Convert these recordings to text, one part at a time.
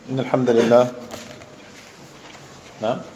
إن الحمد لله نعم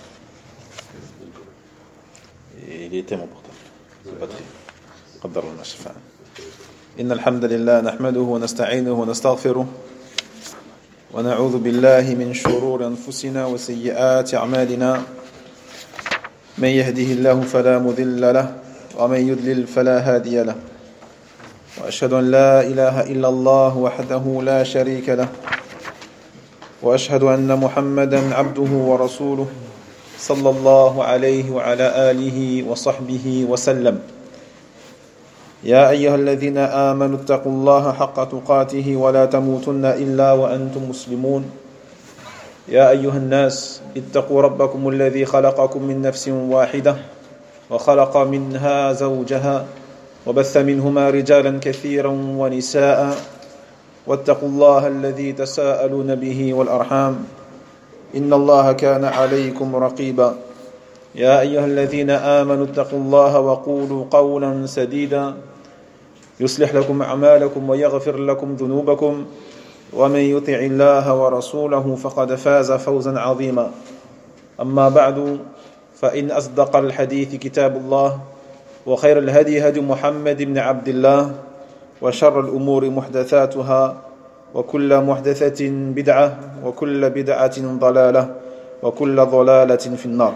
il était mon portable قدر الله ما شاء. إن الحمد لله نحمده ونستعينه ونستغفره ونعوذ بالله من شرور أنفسنا وسيئات أعمالنا من يهده الله فلا مضل له ومن يضلل فلا هادي له وأشهد أن لا إله إلا الله وحده لا شريك له وأشهد أن محمدا عبده ورسوله صلى الله عليه وعلى آله وصحبه وسلم. يا أيها الذين آمنوا اتقوا الله حق تقاته ولا تموتن إلا وأنتم مسلمون. يا أيها الناس اتقوا ربكم الذي خلقكم من نفس واحدة وخلق منها زوجها وبث منهما رجالا كثيرا ونساء واتقوا الله الذي تساءلون به والأرحام إن الله كان عليكم رقيبا. يا أيها الذين آمنوا اتقوا الله وقولوا قولا سديدا يصلح لكم أعمالكم ويغفر لكم ذنوبكم ومن يطع الله ورسوله فقد فاز فوزا عظيما. أما بعد فإن أصدق الحديث كتاب الله وخير الهدي هدي محمد بن عبد الله وشر الأمور محدثاتها وكل محدثة بدعة وكل بدعة ضلالة وكل ضلالة في النار.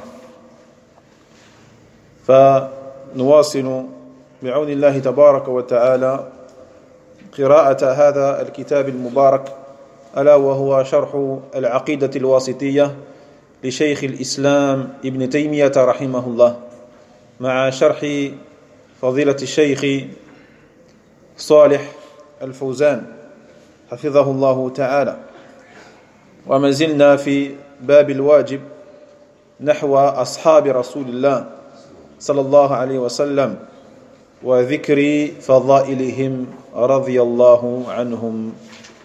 فنواصل بعون الله تبارك وتعالى قراءة هذا الكتاب المبارك ألا وهو شرح العقيدة الواسطية لشيخ الإسلام ابن تيمية رحمه الله مع شرح فضيلة الشيخ صالح الفوزان حفظه الله تعالى. وما زلنا في باب الواجب نحو أصحاب رسول الله صلى الله عليه وسلم وذكر فضائلهم رضي الله عنهم.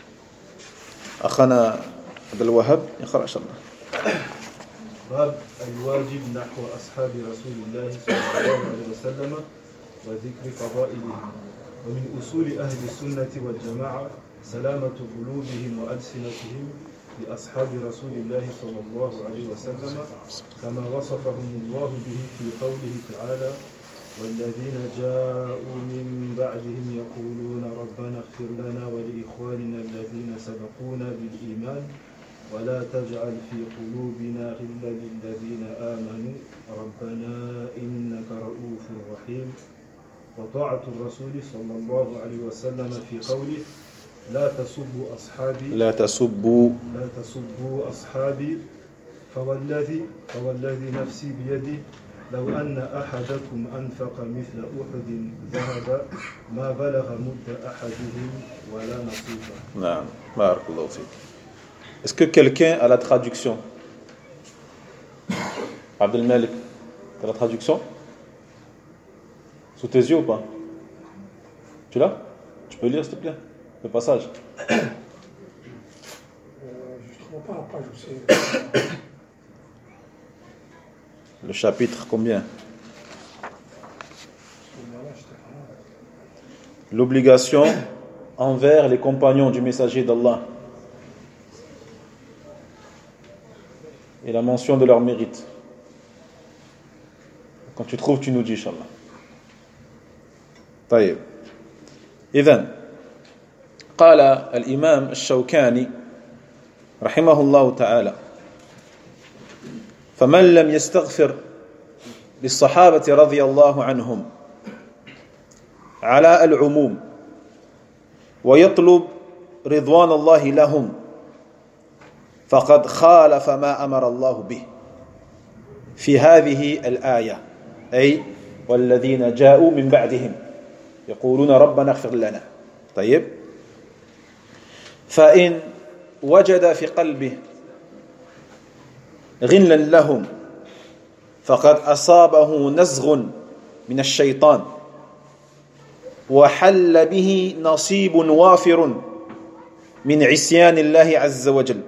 أخنا عبد الوهاب يقرأ إن شاء الله. باب الواجب نحو أصحاب رسول الله صلى الله عليه وسلم وذكر فضائلهم. ومن أصول أهل السنة والجماعة سلامة قلوبهم وألسنتهم لأصحاب رسول الله صلى الله عليه وسلم كما وصفهم الله به في قوله تعالى والذين جاءوا من بعدهم يقولون ربنا اغفر لنا ولإخواننا الذين سبقونا بالإيمان ولا تجعل في قلوبنا غلا للذين آمنوا ربنا إنك رؤوف رحيم. وطاعة الرسول صلى الله عليه وسلم في قوله لا تسبوا أصحابي أصحابي فوالذي نفسي بيده لو أن أحدكم أنفق مثل أحد ذهب ما بلغ مد أحدهم ولا نصيبه. نعم بارك الله فيك. Est-ce que quelqu'un a la traduction? Abdel Malik, tu as la traduction? Sous tes yeux ou pas? Tu l'as? Tu peux lire s'il te plaît le passage? Je ne trouve pas la page aussi. Le chapitre combien? L'obligation envers les compagnons du messager d'Allah et la mention de leur mérite. Quand tu trouves, tu nous dis, Inch'Allah. طيب. إذن قال الإمام الشوكاني رحمه الله تعالى فمن لم يستغفر للصحابة رضي الله عنهم على العموم ويطلب رضوان الله لهم فقد خالف ما أمر الله به في هذه الآية أي والذين جاءوا من بعدهم يقولون ربنا اغفر لنا. طيب. فإن وجد في قلبه غلا لهم فقد أصابه نزغ من الشيطان وحل به نصيب وافر من عصيان الله عز وجل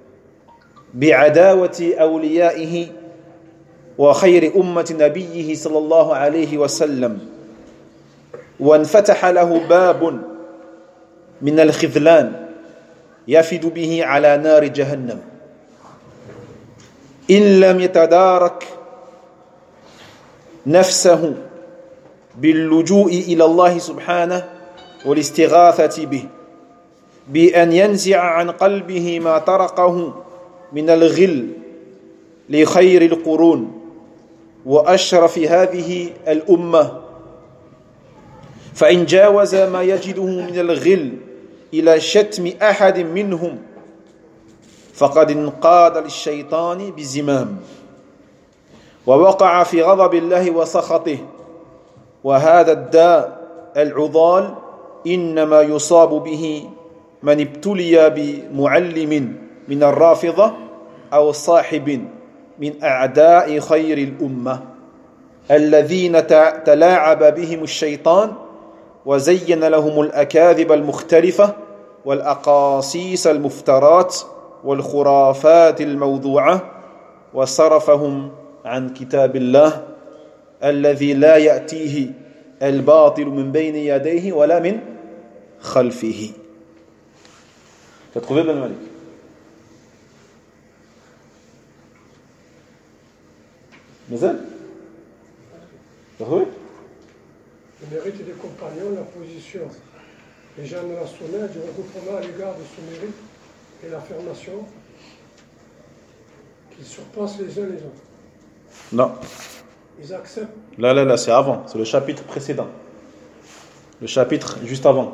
بعداوة أوليائه وخير أمة نبيه صلى الله عليه وسلم وانفتح له باب من الخذلان يفد به على نار جهنم إن لم يتدارك نفسه باللجوء إلى الله سبحانه والاستغاثة به بأن ينزع عن قلبه ما طرقه من الغل لخير القرون وأشرف هذه الأمة فإن جاوز ما يجده من الغل إلى شتم أحد منهم فقد انقاد للشيطان بزمام ووقع في غضب الله وسخطه وهذا الداء العضال إنما يصاب به من ابتلي بمعلم من الرافضة أو صاحب من أعداء خير الأمة الذين تلاعب بهم الشيطان وزين لهم الأكاذب المختلفة والأقاصيص المفترات والخرافات الموضوعة وصرفهم عن كتاب الله الذي لا يأتيه الباطل من بين يديه ولا من خلفه. Tu as trouvé Ben Malik? Mazel? Tu as trouvé? Le mérite des compagnons, la position des gens de la Sunna, du regroupement à l'égard de ce mérite et l'affirmation qu'ils surpassent les uns les autres. Non. Ils acceptent. Là, c'est avant, c'est le chapitre précédent. Le chapitre juste avant.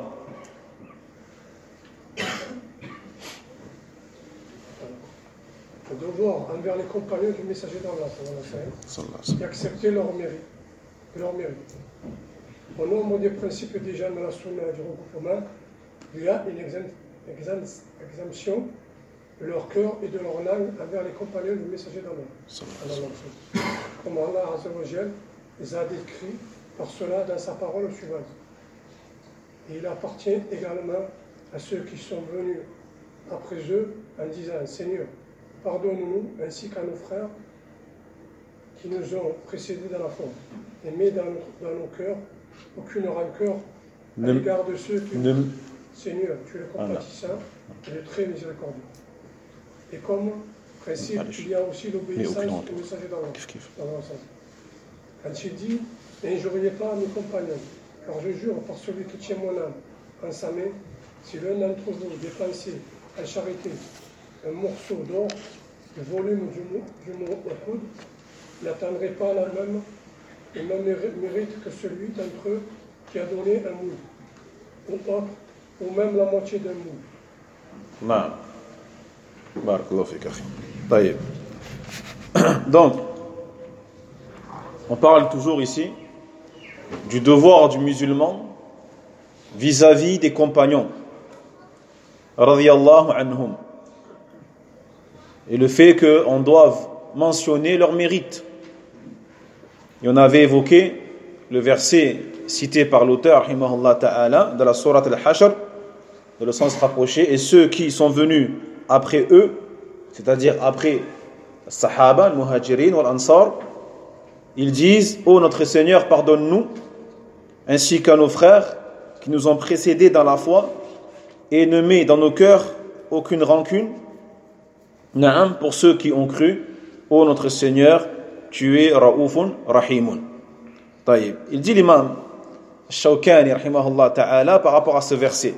Le devoir envers les compagnons du messager d'Allah, et accepter leur mérite. Au nombre des principes des gens de la Sunna et du regroupement, il y a une exemption de leur cœur et de leur langue envers les compagnons du messager d'Allah. Comme Allah Azza wa Jal les a décrits par cela dans sa parole suivante. Et il appartient également à ceux qui sont venus après eux en disant « Seigneur, pardonne-nous ainsi qu'à nos frères qui nous ont précédés dans la foi et mets dans nos cœurs aucune rancœur à l'égard de ceux qui Seigneur, tu es le compatissant et le très miséricordieux. » Et comme principe, il y a aussi l'obéissance au messager d'Allah. Quand il dit « N'injuriez pas mes compagnons, car je jure par celui qui tient mon âme en sa main, si l'un d'entre vous dépensait en charité un morceau d'or, le volume du mont Uhud, n'atteindrait pas le même mérite que celui d'entre eux qui a donné un moule, ou même la moitié d'un moule. Non. Barakallahu fik, akhi. Taïb. Donc, on parle toujours ici du devoir du musulman vis-à-vis des compagnons radiyallahu anhum, et le fait qu'on doive mentionner leur mérite. Et on avait évoqué le verset cité par l'auteur rahimahullah ta'ala de la sourate al-Hashr, de le sens rapproché, et ceux qui sont venus après eux, c'est-à-dire après Sahaba, le Muhajirin ou l'Ansar, ils disent « Ô notre Seigneur, pardonne-nous, ainsi qu'à nos frères qui nous ont précédés dans la foi, et ne mets dans nos cœurs aucune rancune, na'am, pour ceux qui ont cru, ô notre Seigneur, tu es Raoufun Rahimun. » Taïb. Il dit l'imam Shawkani rahimahullah ta'ala par rapport à ce verset.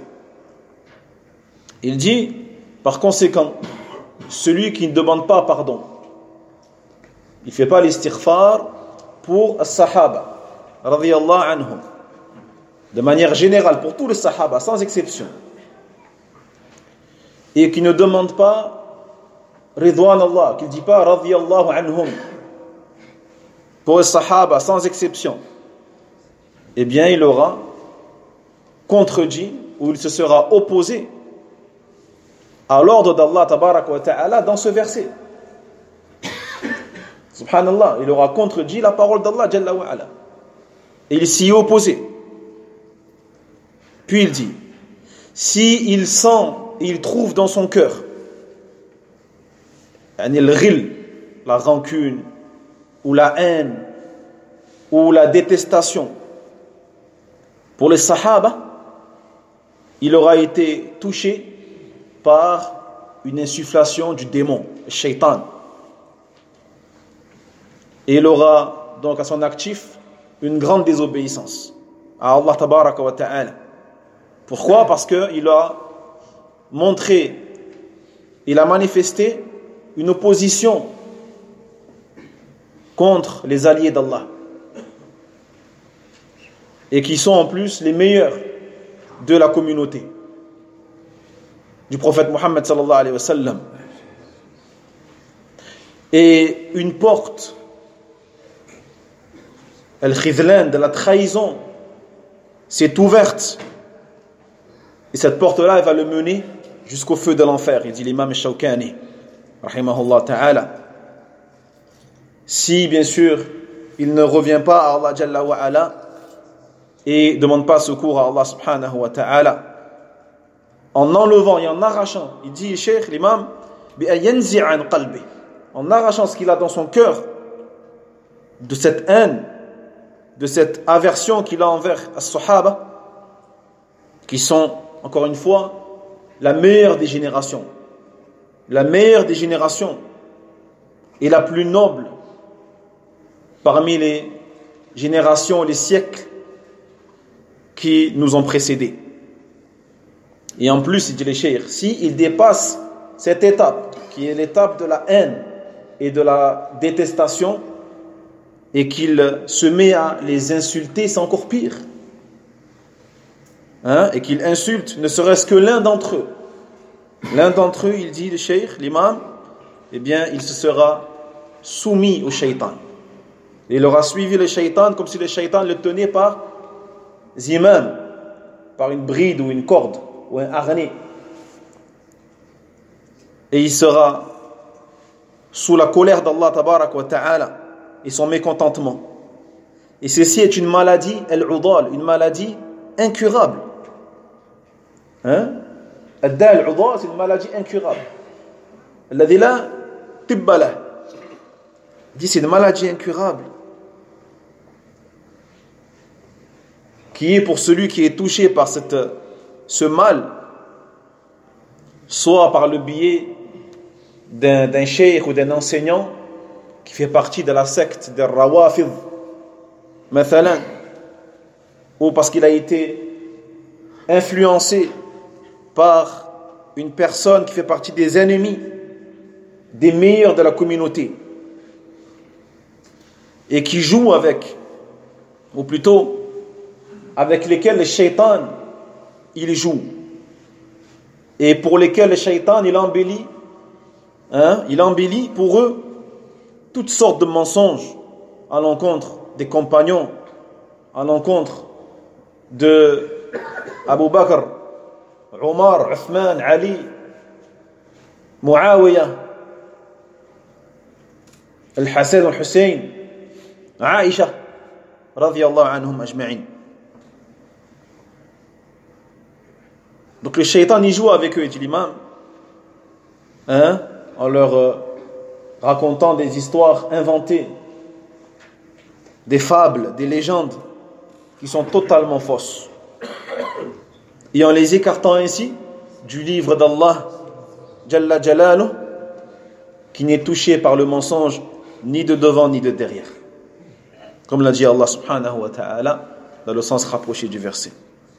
Il dit, par conséquent, celui qui ne demande pas pardon, il ne fait pas l'istighfar pour as-sahaba radiyallahu anhum, de manière générale pour tous les sahaba sans exception, et qui ne demande pas ridwan Allah, qui ne dit pas radiyallahu anhum pour les sahaba sans exception, eh bien il aura contredit ou il se sera opposé à l'ordre d'Allah tabaraka wa ta'ala dans ce verset. Subhanallah, il aura contredit la parole d'Allah jalla wa ala, et il s'y est opposé. Puis il dit, si il sent et il trouve dans son cœur la rancune ou la haine ou la détestation pour les sahaba, il aura été touché par une insufflation du démon, le shaitan. Et il aura donc à son actif une grande désobéissance à Allah tabaraka wa ta'ala. Pourquoi? Parce qu'il a montré, il a manifesté une opposition contre les alliés d'Allah, et qui sont en plus les meilleurs de la communauté du prophète Mohammed sallallahu alayhi wa sallam. Et une porte, al-khidlan, de la trahison, s'est ouverte, et cette porte-là, elle va le mener jusqu'au feu de l'enfer. Il dit l'imam Shawkani rahimahullah ta'ala, si bien sûr il ne revient pas à Allah Jalla wa Ala et demande pas secours à Allah subhanahu wa ta'ala, en enlevant et en arrachant, il dit Cheikh l'imam, en arrachant ce qu'il a dans son cœur de cette haine, de cette aversion qu'il a envers as-sahaba, qui sont encore une fois la meilleure des générations, la meilleure des générations et la plus noble parmi les générations, les siècles qui nous ont précédés. Et en plus, il dit les cheikh, s'il dépasse cette étape, qui est l'étape de la haine et de la détestation, et qu'il se met à les insulter, c'est encore pire. Et qu'il insulte ne serait-ce que l'un d'entre eux. L'un d'entre eux, il dit le cheikh, l'imam, eh bien, il se sera soumis au shaitan. Il aura suivi le shaitan comme si le shaitan le tenait par zimam, par une bride ou une corde ou un harnais. Et il sera sous la colère d'Allah tabarak wa ta'ala et son mécontentement. Et ceci est une maladie, al-udal, une maladie incurable. Ad-da al-udal, c'est une maladie incurable. Alladhi la tibba lah. Il dit c'est une maladie incurable qui est pour celui qui est touché par ce mal, soit par le biais d'un cheikh ou d'un enseignant qui fait partie de la secte des Rawafid, mathalan, ou parce qu'il a été influencé par une personne qui fait partie des ennemis des meilleurs de la communauté et qui joue avec, ou plutôt avec lesquels le shaitan il joue, et pour lesquels le shaitan il embellit pour eux toutes sortes de mensonges à l'encontre des compagnons, à l'encontre de Abu Bakr, Omar, Uthman, Ali, Muawiyah, Al-Hassan, Al-Hussein, Aïcha radiyallahu anhum ajma'in. Donc le shaitan y joue avec eux, dit l'imam, en leur racontant des histoires inventées, des fables, des légendes qui sont totalement fausses, et en les écartant ainsi du livre d'Allah Jalla Jalaluh, qui n'est touché par le mensonge ni de devant ni de derrière, comme l'a dit Allah subhanahu wa ta'ala dans le sens rapproché du verset.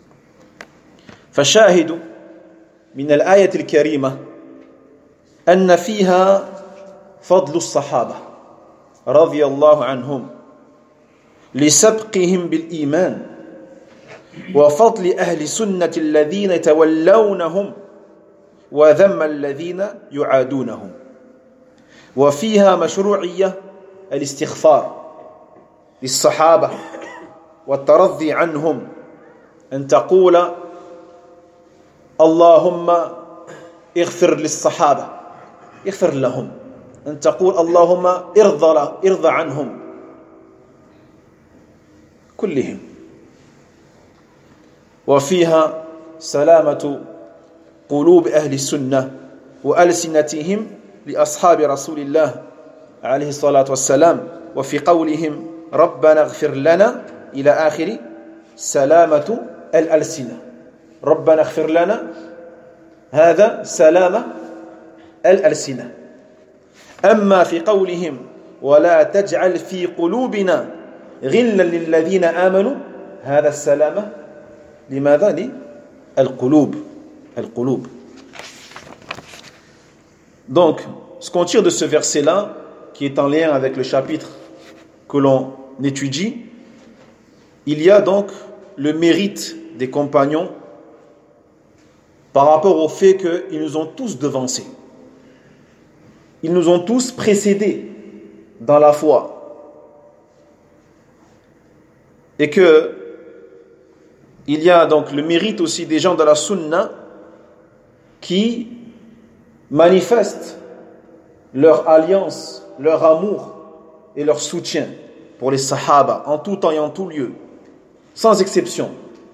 فالشاهد من الآية الكريمة أن فيها فضل الصحابة رضي الله عنهم لسبقهم بالإيمان وفضل أهل السنة الذين يتولونهم وذم الذين يعادونهم وفيها مشروعية الاستغفار للصحابة والترضي عنهم أن تقول اللهم اغفر للصحابة اغفر لهم أن تقول اللهم ارضى عنهم كلهم وفيها سلامة قلوب أهل السنة وألسنتهم لأصحاب رسول الله عليه الصلاة والسلام وفي قولهم ربنا اغفر لنا إلى آخر سلامة الألسنة ربنا اغفر لنا هذا سلامة الألسنة. أما في قولهم ولا تجعل في قلوبنا غلا للذين آمنوا هذا السلامة لماذا؟ للقلوب. القلوب. Donc, ce qu'on tire de ce verset-là, qui est en lien avec le chapitre que l'on étudie, il y a donc le mérite des compagnons par rapport au fait qu'ils nous ont tous devancés. Ils nous ont tous précédés dans la foi. Et que il y a donc le mérite aussi des gens de la sunna qui manifestent leur alliance, leur amour et leur soutien pour les sahaba en tout temps et en tout lieu, sans exception.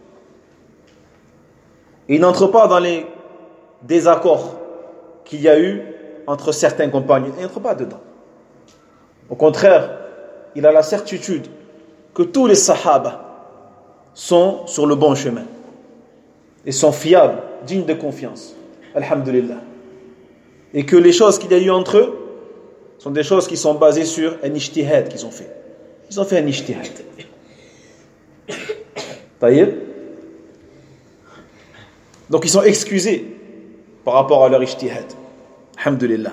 Il n'entre pas dans les désaccords qu'il y a eu entre certains compagnons. Il n'entre pas dedans. Au contraire, il a la certitude que tous les sahaba sont sur le bon chemin et sont fiables, dignes de confiance. Alhamdulillah. Et que les choses qu'il y a eu entre eux sont des choses qui sont basées sur un ijtihad qu'ils ont fait. Ils ont fait un ijtihad. Taïeb. Donc ils sont excusés par rapport à leur ijtihad. Alhamdulillah.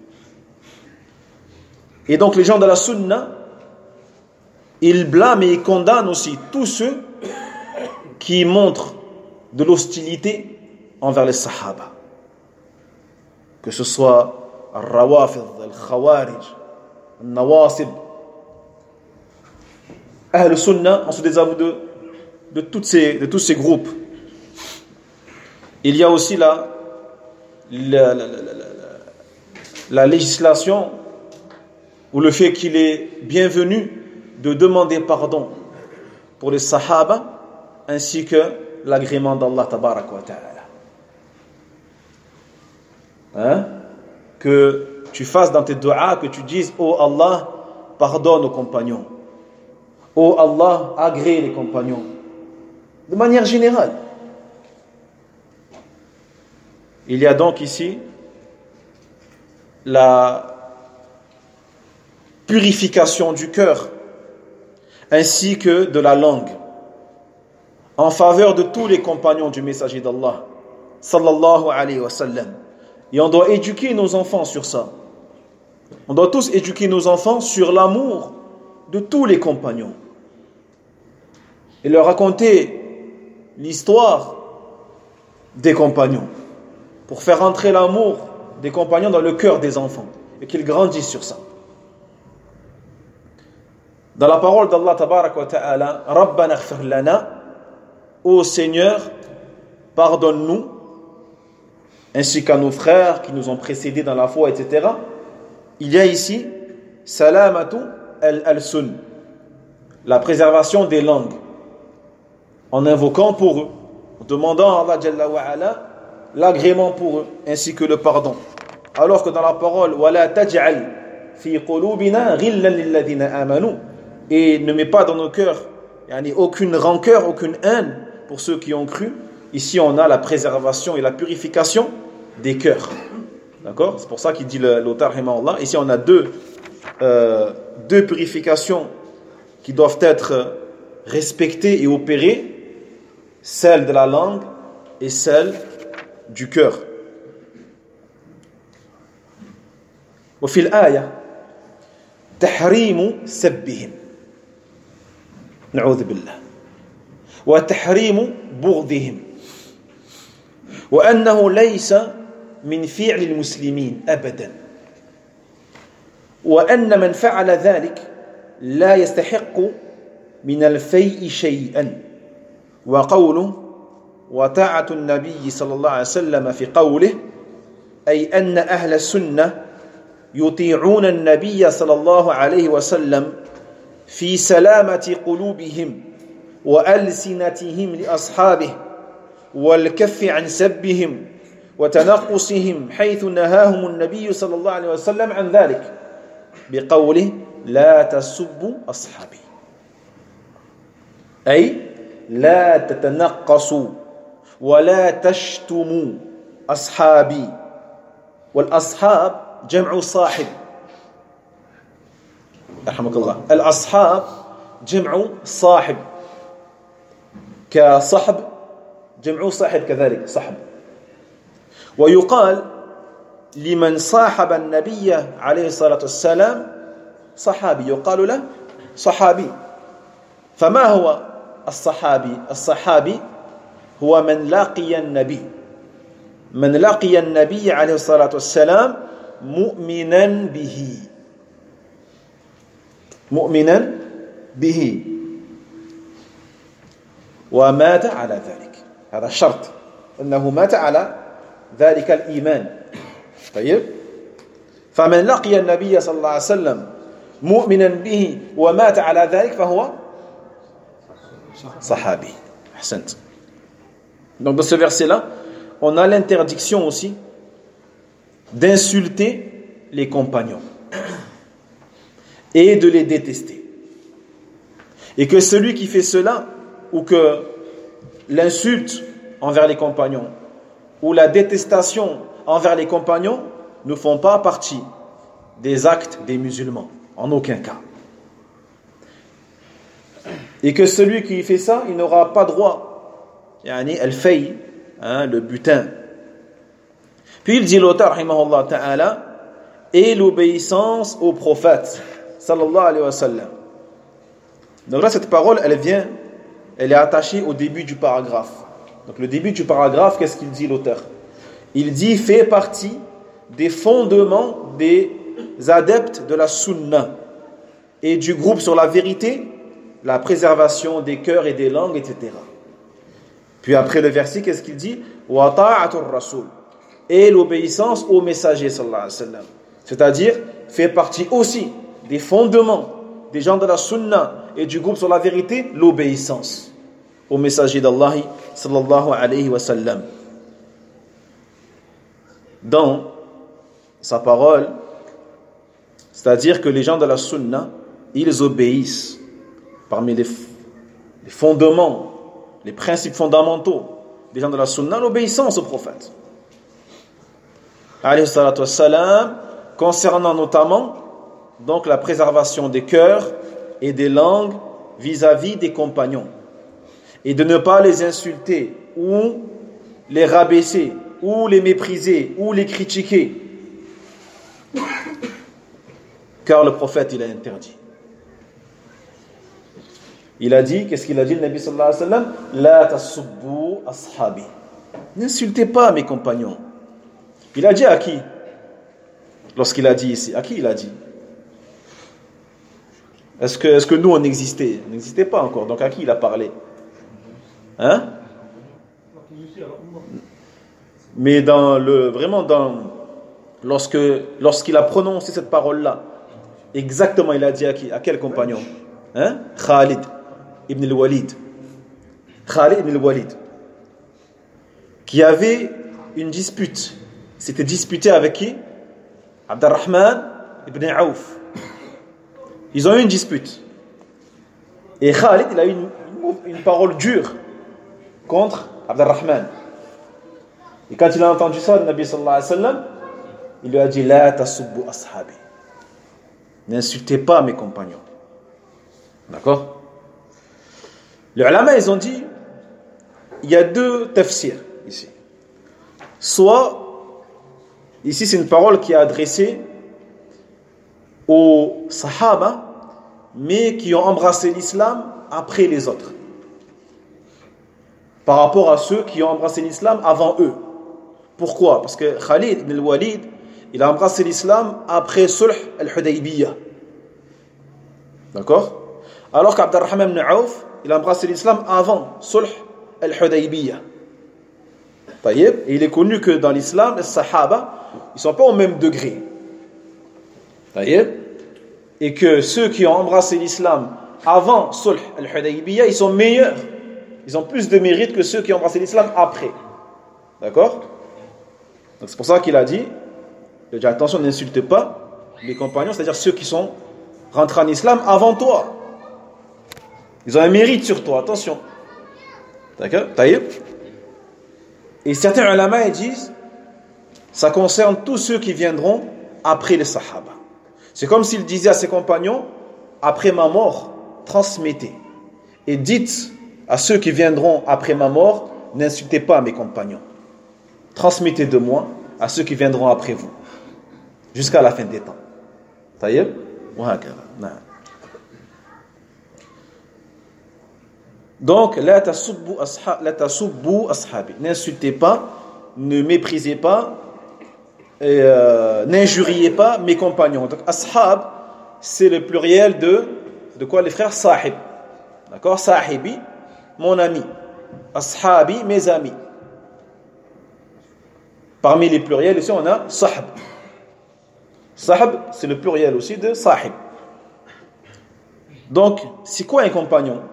Et donc les gens de la sunna, ils blâment et ils condamnent aussi tous ceux qui montrent de l'hostilité envers les sahaba. Que ce soit al-rawafid, al-khawarij, al-nawasib. Ahl Sunnah, on se désavoue de tous ces groupes. Il y a aussi la législation ou le fait qu'il est bienvenu de demander pardon pour les sahaba ainsi que l'agrément d'Allah tabarak wa ta'ala. Que tu fasses dans tes du'as, que tu dises oh Allah, pardonne aux compagnons. Oh Allah, agrée les compagnons. De manière générale. Il y a donc ici la purification du cœur ainsi que de la langue en faveur de tous les compagnons du messager d'Allah sallallahu alayhi wa sallam. Et on doit éduquer nos enfants sur ça. On doit tous éduquer nos enfants sur l'amour de tous les compagnons et leur raconter l'histoire des compagnons pour faire entrer l'amour des compagnons dans le cœur des enfants et qu'ils grandissent sur ça. Dans la parole d'Allah tabarak wa ta'ala, Rabbana ighfir lana, ô Seigneur, pardonne-nous, ainsi qu'à nos frères qui nous ont précédés dans la foi, etc. Il y a ici salamatu al-alsun, la préservation des langues, en invoquant pour eux, en demandant à Allah Jalla wa Ala l'agrément pour eux, ainsi que le pardon. Alors que dans la parole wala taj'al fi qulubina ghillan lilladhina amanu, et ne mets pas dans nos cœurs aucune rancœur, aucune haine pour ceux qui ont cru. Ici on a la préservation et la purification des cœurs. D'accord? C'est pour ça qu'il dit l'auteur rahimahullah. Ici on a deux purifications qui doivent être respectées et opérées, celle de la langue et celle du cœur. وفي الآية تحريم سبهم نعوذ بالله وتحريم بغضهم وأنه ليس من فعل المسلمين أبدا وأن من فعل ذلك لا يستحق من الفيء شيئا وقوله وطاعة النبي صلى الله عليه وسلم في قوله أي أن أهل السنة يطيعون النبي صلى الله عليه وسلم في سلامة قلوبهم وألسنتهم لأصحابه والكف عن سبهم وتنقصهم حيث نهاهم النبي صلى الله عليه وسلم عن ذلك بقوله لا تسبوا أصحابي أي لا تتنقصوا ولا تشتموا أصحابي والأصحاب جمع صاحب رحمك الله الأصحاب جمع صاحب كصحب جمع صاحب كذلك صحب ويقال لمن صاحب النبي عليه الصلاة والسلام صحابي يقال له صحابي فما هو الصحابي الصحابي هو من لقي النبي عليه الصلاة والسلام مؤمنا به ومات على ذلك هذا شرط أنه مات على ذلك الإيمان طيب فمن لقي النبي صلى الله عليه وسلم مؤمنا به ومات على ذلك فهو صحابي أحسنت. Donc dans ce verset-là, on a l'interdiction aussi d'insulter les compagnons et de les détester. Et que celui qui fait cela, ou que l'insulte envers les compagnons, ou la détestation envers les compagnons, ne font pas partie des actes des musulmans, en aucun cas. Et que celui qui fait ça, il n'aura pas droit, al-fay, le butin. Puis il dit l'auteur, rahimahullah ta'ala, et l'obéissance au prophète, sallallahu alayhi wa sallam. Donc là, cette parole, elle est attachée au début du paragraphe. Donc le début du paragraphe, qu'est-ce qu'il dit l'auteur? Il dit, fait partie des fondements des adeptes de la sunna et du groupe sur la vérité, la préservation des cœurs et des langues, etc. Puis après le verset, qu'est-ce qu'il dit? Wa ta'atur rasul, et l'obéissance au messager sallallahu alayhi wa sallam. C'est-à-dire, fait partie aussi des fondements des gens de la sunna et du groupe sur la vérité, l'obéissance au messager d'Allah sallallahu alayhi wa sallam. Dans sa parole, c'est-à-dire que les gens de la sunna, ils obéissent parmi les fondements, les principes fondamentaux des gens de la sunna, l'obéissance au prophète alayhi salatu wassalam, concernant notamment donc la préservation des cœurs et des langues vis-à-vis des compagnons, et de ne pas les insulter ou les rabaisser ou les mépriser ou les critiquer, car le prophète il a interdit. Il a dit, qu'est-ce qu'il a dit le Nabi sallallahu alayhi wa sallam? La tasubbu ashabi, n'insultez pas mes compagnons. Il a dit à qui? Lorsqu'il a dit ici, à qui il a dit? Est-ce que nous on existait? On n'existait pas encore, donc à qui il a parlé? Hein? Mais lorsqu'il a prononcé cette parole-là, exactement il a dit à qui? À quel compagnon? Hein? Khalid ibn al-Walid. Khalid ibn al-Walid, qui avait une dispute. S'était disputé avec qui? Abdurrahman ibn Auf. Ils ont eu une dispute. Et Khalid, il a eu une parole dure contre Abdurrahman. Et quand il a entendu ça, le Nabi sallallahu alayhi wa sallam, il lui a dit, La tasubbu ashabi, n'insultez pas mes compagnons. D'accord? Les ulama, ils ont dit, il y a deux tafsirs ici. Soit, ici c'est une parole qui est adressée aux Sahaba, mais qui ont embrassé l'islam après les autres, par rapport à ceux qui ont embrassé l'islam avant eux. Pourquoi? Parce que Khalid ibn al-Walid, il a embrassé l'islam après Sulh al-Hudaybiyah. D'accord? Alors qu'Abdurrahman ibn Auf, il a embrassé l'islam avant Sulh al-Hudaybiyah. Et il est connu que dans l'islam, les Sahaba, ils ne sont pas au même degré. Et que ceux qui ont embrassé l'islam avant Sulh al-Hudaybiyah, ils sont meilleurs. Ils ont plus de mérite que ceux qui ont embrassé l'islam après. D'accord? Donc c'est pour ça qu'il a dit, attention, n'insulte pas les compagnons, c'est-à-dire ceux qui sont rentrés en islam avant toi. Ils ont un mérite sur toi, attention. D'accord? Et certains ulama ils disent, ça concerne tous ceux qui viendront après les Sahaba. C'est comme s'il disait à ses compagnons, après ma mort, transmettez. Et dites à ceux qui viendront après ma mort, n'insultez pas mes compagnons. Transmettez de moi à ceux qui viendront après vous. Jusqu'à la fin des temps. Taïeb? Donc, la tasubbu ashabi. N'insultez pas, ne méprisez pas, n'injuriez pas mes compagnons. Donc, ashab, c'est le pluriel de quoi les frères? Sahib. D'accord? Sahibi, mon ami. Ashabi, mes amis. Parmi les pluriels, ici, on a sahab. Sahab, c'est le pluriel aussi de sahib. Donc, c'est quoi un compagnon?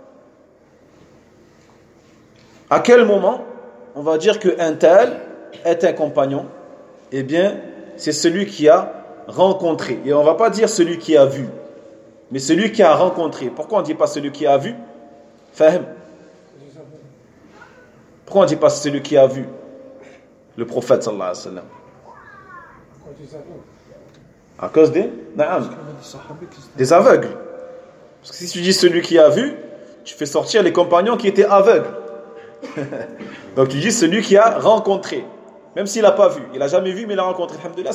À quel moment on va dire qu'un tel est un compagnon? Eh bien, c'est celui qui a rencontré. Et on ne va pas dire celui qui a vu, mais celui qui a rencontré. Pourquoi on ne dit pas celui qui a vu? Fahm. Pourquoi on ne dit pas celui qui a vu le prophète sallallahu alayhi wa sallam? À cause des aveugles. Parce que si tu dis celui qui a vu, tu fais sortir les compagnons qui étaient aveugles. Donc tu dis celui qui a rencontré. Même s'il n'a pas vu, il n'a jamais vu, mais il a rencontré. Alhamdulillah,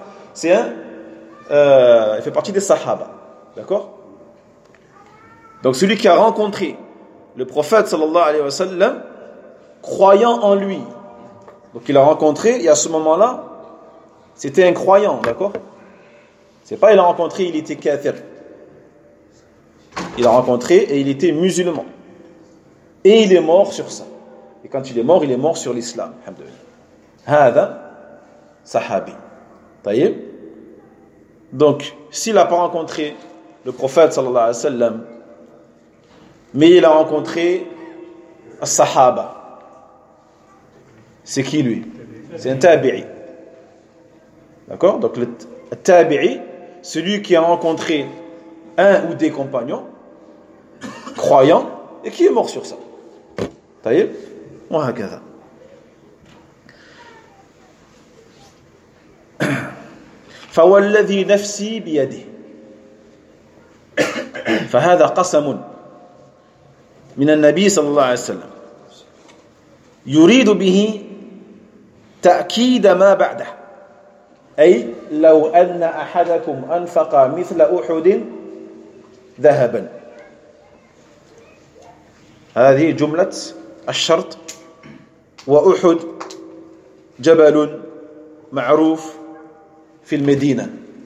il fait partie des sahaba. D'accord? Donc celui qui a rencontré le prophète sallallahu alayhi wa sallam, croyant en lui. Donc il a rencontré, et à ce moment-là, c'était un croyant, d'accord? C'est pas il a rencontré, il était kafir. Il a rencontré et il était musulman. Et il est mort sur ça. Et quand il est mort sur l'islam. Alhamdulillah. Hada sahabi. Taïeb. Donc, s'il n'a pas rencontré le prophète sallallahu alayhi wa sallam, mais il a rencontré un sahaba, c'est qui lui? C'est un tabi'i. D'accord? Donc, le tabi'i, celui qui a rencontré un ou des compagnons croyants et qui est mort sur ça. Taïeb. وهكذا. فوالذي نفسي بيده. فهذا قسم من النبي صلى الله عليه وسلم يريد به تأكيد ما بعده. أي لو أن أحدكم أنفق مثل أحد ذهبا. هذه جملة الشرط. وأحد جبل معروف في المدينة.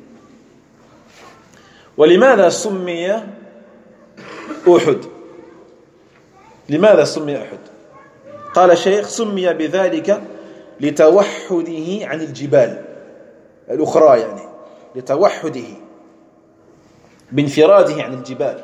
ولماذا سمي أحد؟ لماذا سمي أحد؟ قال الشيخ سمي بذلك لتوحده عن الجبال الأخرى، يعني لتوحده بانفراده عن الجبال.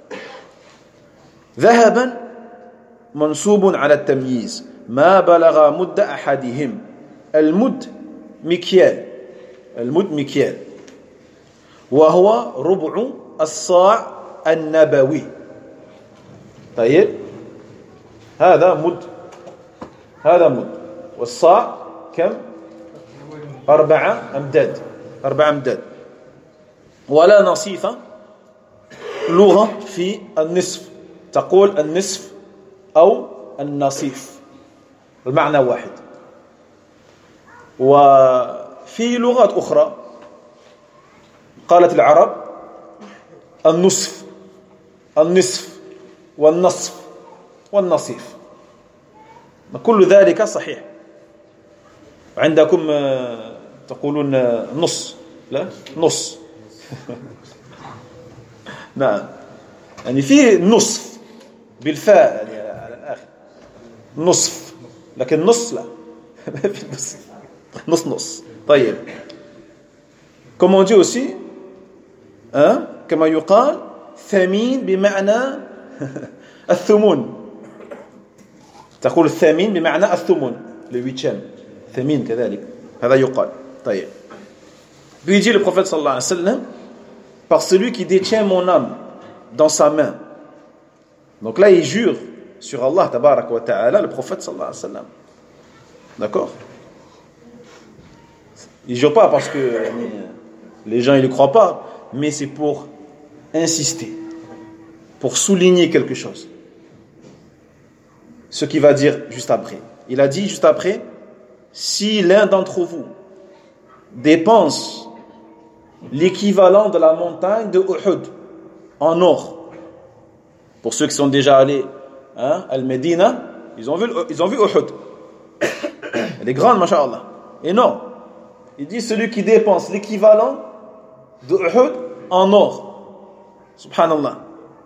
ذهبا منصوب على التمييز ما بلغ مد أحدهم. المد مكيال، المد مكيال، وهو ربع الصاع النبوي. طيب هذا مد، هذا مد، والصاع كم؟ 4 أمداد، 4 أمداد. ولا نصيف لغة في النصف، تقول النصف أو النصيف، المعنى واحد. وفي لغات أخرى قالت العرب النصف، النصف والنصف والنصيف، كل ذلك صحيح. عندكم تقولون نص، لا نص. نعم، يعني في نصف بالفاء يعني على الآخر، نصف، لكن نص لا. نص نص. طيب comme on dit aussi hein, كما يقال ثمين بمعنى الثمون. تقول الثمين بمعنى الثمون، le 8e ثمين كذلك، هذا يقال. طيب. Puis il dit le prophète sallallahu alayhi wa sallam, par celui qui détient mon âme dans sa main. Donc là il jure sur Allah tabarak wa ta'ala, le prophète sallallahu alayhi wa sallam. D'accord? Il ne jure pas parce que les gens ne le croient pas, mais c'est pour insister, pour souligner quelque chose. Ce qu'il va dire juste après. Il a dit juste après, si l'un d'entre vous dépense l'équivalent de la montagne de Uhud en or. Pour ceux qui sont déjà allés à Al-Medina, ils ont vu Uhud. Elle est grande, masha'Allah, énorme. Il dit celui qui dépense l'équivalent de Uhud en or. Subhanallah.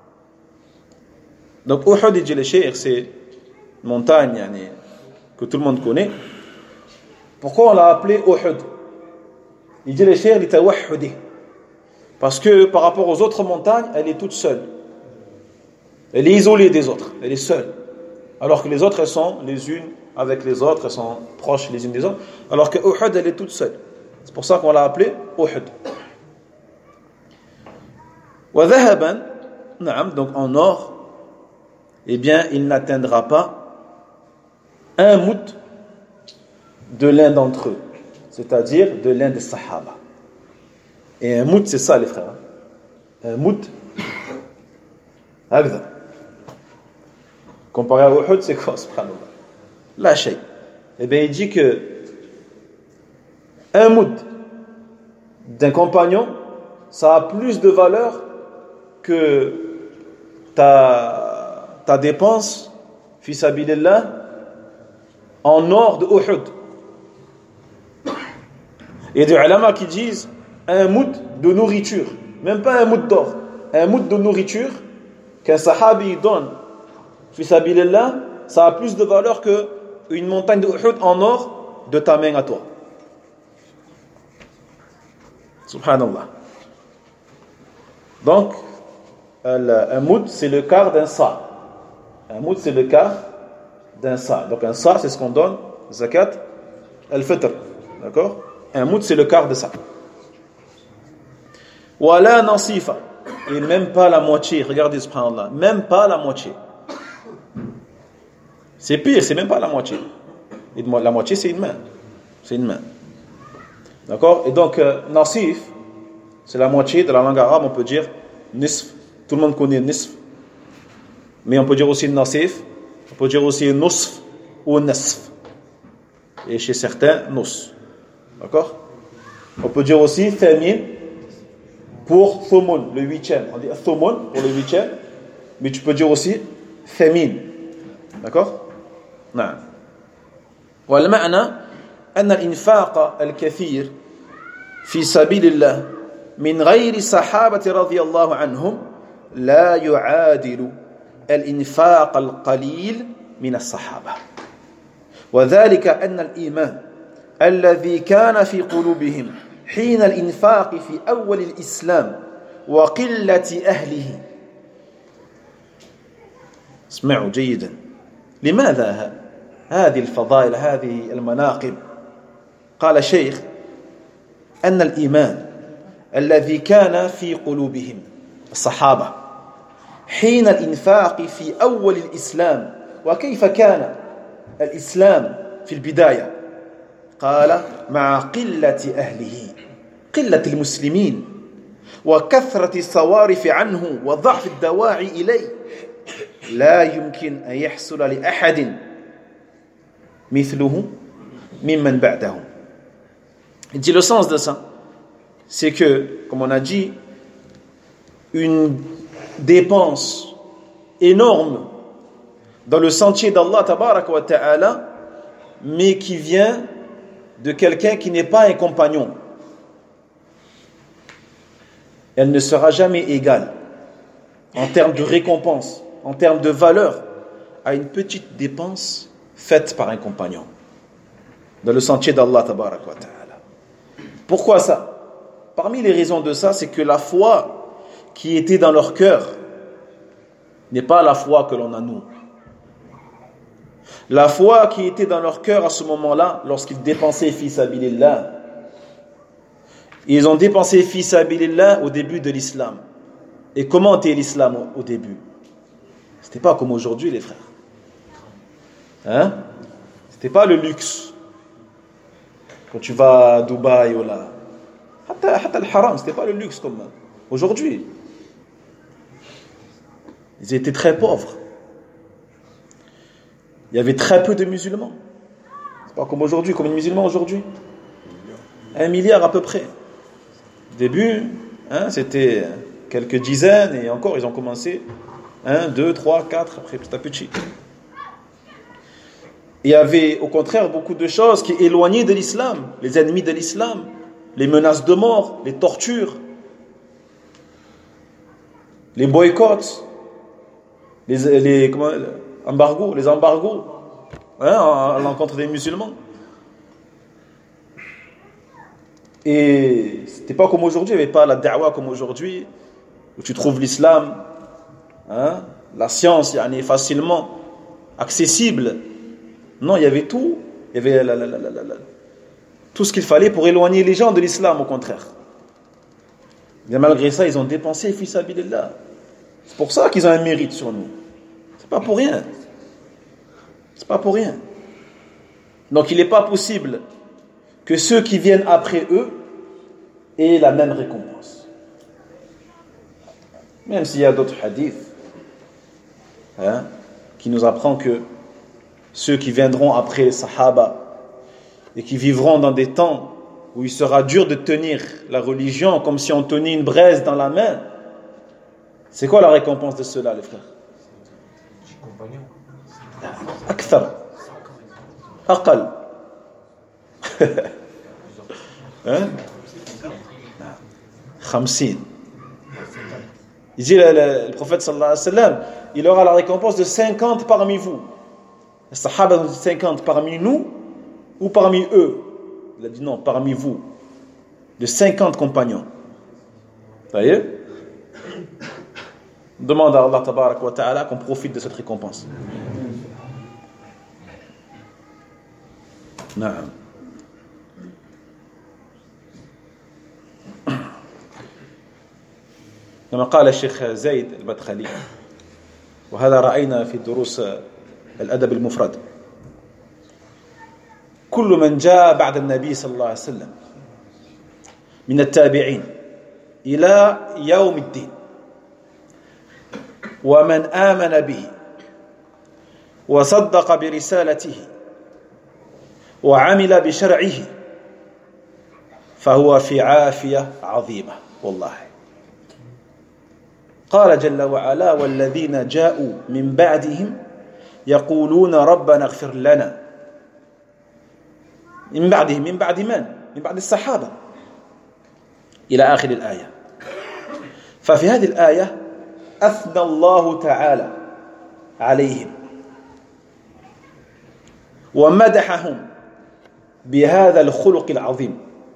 Donc Uhud, il dit le cheikh, c'est une montagne que tout le monde connaît. Pourquoi on l'a appelé Uhud? Il dit le cheikh, il tawahhudi. Parce que par rapport aux autres montagnes, elle est toute seule. Elle est isolée des autres, elle est seule. Alors que les autres, elles sont les unes avec les autres, elles sont proches les unes des autres. Alors que Uhud, elle est toute seule. C'est pour ça qu'on l'a appelée Uhud. Wa dhahaban, donc en or, eh bien, il n'atteindra pas un mout de l'un d'entre eux, c'est-à-dire de l'un des sahaba. Et un mout, c'est ça les frères. Un mout, comparé à Uhud, c'est quoi, subhanallah? La shay. Eh bien, il dit que un mout d'un compagnon, ça a plus de valeur que ta dépense, fi sabilillah, en or de Uhud. Il y a des ulama qui disent un mout de nourriture, même pas un mout d'or, un mout de nourriture qu'un sahabi donne fi sabilillah, ça a plus de valeur que une montagne de Uhud en or de ta main à toi. Subhanallah. Donc, un mout, c'est le quart d'un sa'. Un mout, c'est le quart d'un sa'. Donc, un sa', c'est ce qu'on donne, zakat, al-fitr. D'accord? Un mout, c'est le quart de ça. Wala nasifa. Et même pas la moitié. Regardez, subhanallah. Même pas la moitié. C'est pire, c'est même pas la moitié. Et la moitié, c'est une main. C'est une main. D'accord? Et donc, nasif, c'est la moitié. De la langue arabe, on peut dire nisf. Tout le monde connaît nisf. Mais on peut dire aussi nasif. On peut dire aussi nusf ou nasf. Et chez certains, nus. D'accord? On peut dire aussi thamin pour thumun, le huitième. On dit thumun pour le huitième. Mais tu peux dire aussi thamin. D'accord? Non. والمعنى أن الإنفاق الكثير في سبيل الله من غير الصحابة رضي الله عنهم لا يعادل الإنفاق القليل من الصحابة وذلك أن الإيمان الذي كان في قلوبهم حين الإنفاق في أول الإسلام وقلة أهله. اسمعوا جيدا. لماذا هذه الفضائل هذه المناقب؟ قال الشيخ أن الإيمان الذي كان في قلوبهم الصحابة حين الإنفاق في أول الإسلام. وكيف كان الإسلام في البداية؟ قال مع قلة أهله، قلة المسلمين وكثرة الصوارف عنه وضعف الدواعي إليه لا يمكن أن يحصل لأحد مثله ممن بعدهم. Il dit le sens de ça, c'est que, comme on a dit, une dépense énorme dans le sentier d'Allah tabaraka wa ta'ala, mais qui vient de quelqu'un qui n'est pas un compagnon, elle ne sera jamais égale en termes de récompense, en termes de valeur, à une petite dépense faite par un compagnon dans le sentier d'Allah tabaraka wa ta'ala. Pourquoi ça? Parmi les raisons de ça, c'est que la foi qui était dans leur cœur n'est pas la foi que l'on a nous. La foi qui était dans leur cœur à ce moment-là, lorsqu'ils dépensaient fi sabilillah, ils ont dépensé fi sabilillah au début de l'islam. Et comment était l'islam au début? C'était pas comme aujourd'hui, les frères. C'était pas le luxe. Quand tu vas à Dubaï ou là, حتى le haram, c'était pas le luxe comme aujourd'hui. Ils étaient très pauvres. Il y avait très peu de musulmans. C'est pas comme aujourd'hui, combien de musulmans aujourd'hui? 1 milliard à peu près. Au début, c'était quelques dizaines et encore ils ont commencé 1, 2, 3, 4 après petit à petit. Il y avait au contraire beaucoup de choses qui éloignaient de l'islam, les ennemis de l'islam, les menaces de mort, les tortures, les boycotts, les embargos à l'encontre des musulmans. Et c'était pas comme aujourd'hui, il n'y avait pas la da'wa comme aujourd'hui, où tu trouves l'islam, la science, facilement accessible. Non, il y avait tout, il y avait tout ce qu'il fallait pour éloigner les gens de l'islam, au contraire. Mais malgré ça, ils ont dépensé fi sabilillah. C'est pour ça qu'ils ont un mérite sur nous. C'est pas pour rien. C'est pas pour rien. Donc il n'est pas possible que ceux qui viennent après eux aient la même récompense. Même s'il y a d'autres hadiths qui nous apprennent que ceux qui viendront après les Sahaba et qui vivront dans des temps où il sera dur de tenir la religion comme si on tenait une braise dans la main, c'est quoi la récompense de ceux-là, les frères? Akthar, aqal. 50. Il dit le prophète sallallahu alayhi wa sallam, il aura la récompense de 50 parmi vous. Les Sahaba ont dit 50 parmi nous ou parmi eux. Il a dit non, parmi vous. De 50 compagnons. Vous voyez? Demande à Allah tabarak wa ta'ala qu'on profite de cette récompense. Naam. كما قال الشيخ زيد المدخلي وهذا رأينا في دروس الأدب المفرد كل من جاء بعد النبي صلى الله عليه وسلم من التابعين إلى يوم الدين ومن آمن به وصدق برسالته وعمل بشرعه فهو في عافية عظيمة والله. قال جل وعلا والذين جاءوا من بعدهم يقولون ربنا اغفر لنا. من بعدهم، من بعد من؟ من بعد الصحابة إلى آخر الآية. ففي هذه الآية أثنى الله تعالى عليهم ومدحهم بهذا الخلق العظيم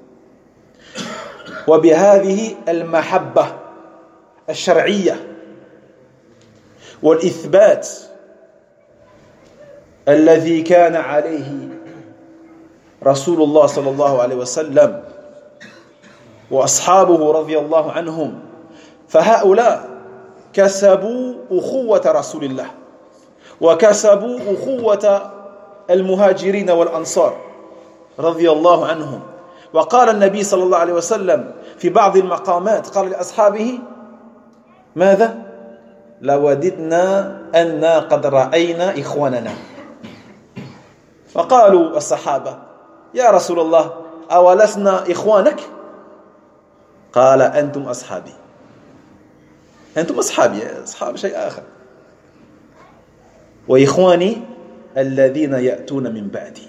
وبهذه المحبة الشرعية والإثبات الذي كان عليه رسول الله صلى الله عليه وسلم وأصحابه رضي الله عنهم. فهؤلاء كسبوا أخوة رسول الله وكسبوا أخوة المهاجرين والأنصار رضي الله عنهم. وقال النبي صلى الله عليه وسلم في بعض المقامات قال لأصحابه ماذا؟ لوددنا أننا قد رأينا إخواننا. فقالوا الصحابة يا رسول الله أولسنا إخوانك؟ قال أنتم أصحابي. أنتم أصحابي، أصحاب شيء آخر. وإخواني الذين يأتون من بعدي.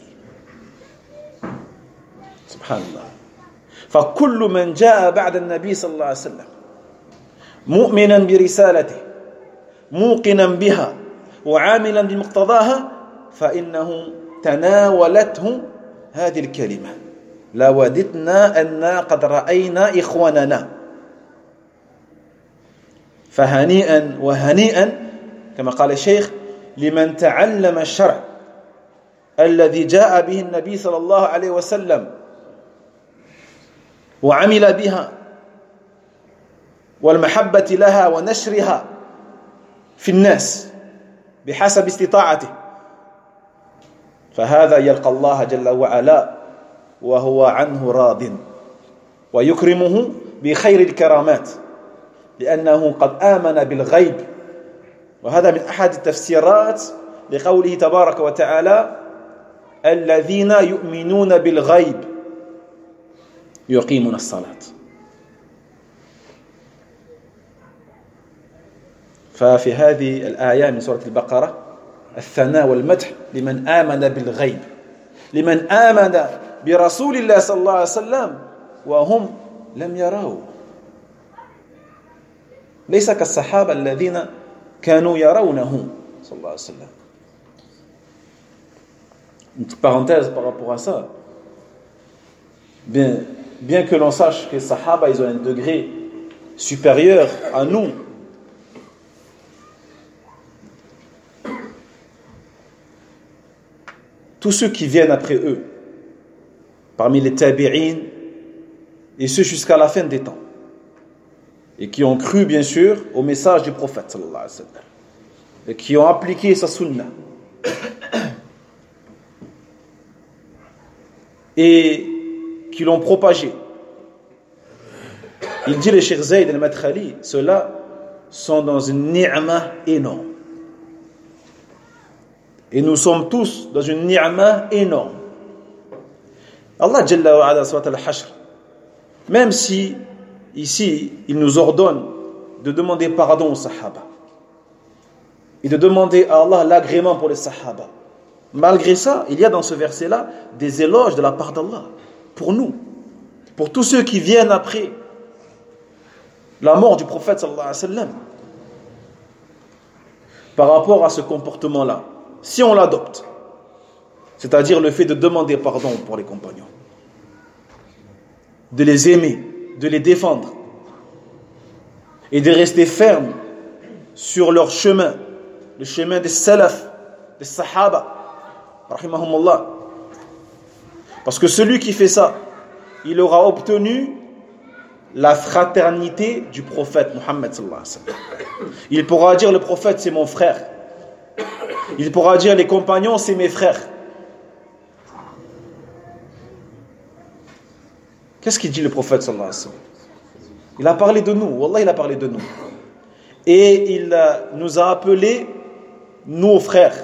سبحان الله. فكل من جاء بعد النبي صلى الله عليه وسلم مؤمنا برسالته موقنا بها وعاملا بمقتضاها فإنه تناولته هذه الكلمة لوددنا أننا قد رأينا إخواننا. فهنيئا وهنيئا كما قال الشيخ لمن تعلم الشرع الذي جاء به النبي صلى الله عليه وسلم وعمل بها والمحبة لها ونشرها في الناس بحسب استطاعته. فهذا يلقى الله جل وعلا وهو عنه راض ويكرمه بخير الكرامات لأنه قد آمن بالغيب. وهذا من أحد التفسيرات لقوله تبارك وتعالى الذين يؤمنون بالغيب يقيمون الصلاة. ففي هذه الآية من سورة البقرة الثناء والمدح لمن آمن بالغيب، لمن آمن برسول الله صلى الله عليه وسلم وهم لم يروه. ليس كالصحابة الذين كانوا يرونه صلى الله عليه وسلم. Une petite parenthèse par rapport à ça. Bien que l'on sache que les Sahaba ils ont un degré supérieur à nous, tous ceux qui viennent après eux, parmi les tabi'in et ceux jusqu'à la fin des temps, et qui ont cru bien sûr au message du prophète sallallahu alayhi wa sallam, et qui ont appliqué sa sunna, et qui l'ont propagé. Il dit le Cheikh Zayd al-Madkhali, ceux-là sont dans une ni'ma énorme. Et nous sommes tous dans une ni'ma énorme. Allah Jalla wa Ala Surat al-Hashr, même si ici il nous ordonne de demander pardon aux Sahaba et de demander à Allah l'agrément pour les Sahaba, malgré ça, il y a dans ce verset-là des éloges de la part d'Allah pour nous, pour tous ceux qui viennent après la mort du prophète sallallahu alayhi wa sallam, par rapport à ce comportement-là. Si on l'adopte, c'est-à-dire le fait de demander pardon pour les compagnons, de les aimer, de les défendre et de rester ferme sur leur chemin, le chemin des salaf, des sahaba, rahimahumullah. Parce que celui qui fait ça, il aura obtenu la fraternité du prophète Muhammad sallallahu alayhi wa sallam. Il pourra dire le prophète c'est mon frère. Il pourra dire les compagnons c'est mes frères. Qu'est-ce qu'il dit le prophète sallallahu alayhi wa sallam? Il a parlé de nous, wallah il a parlé de nous. Et il nous a appelés nos frères.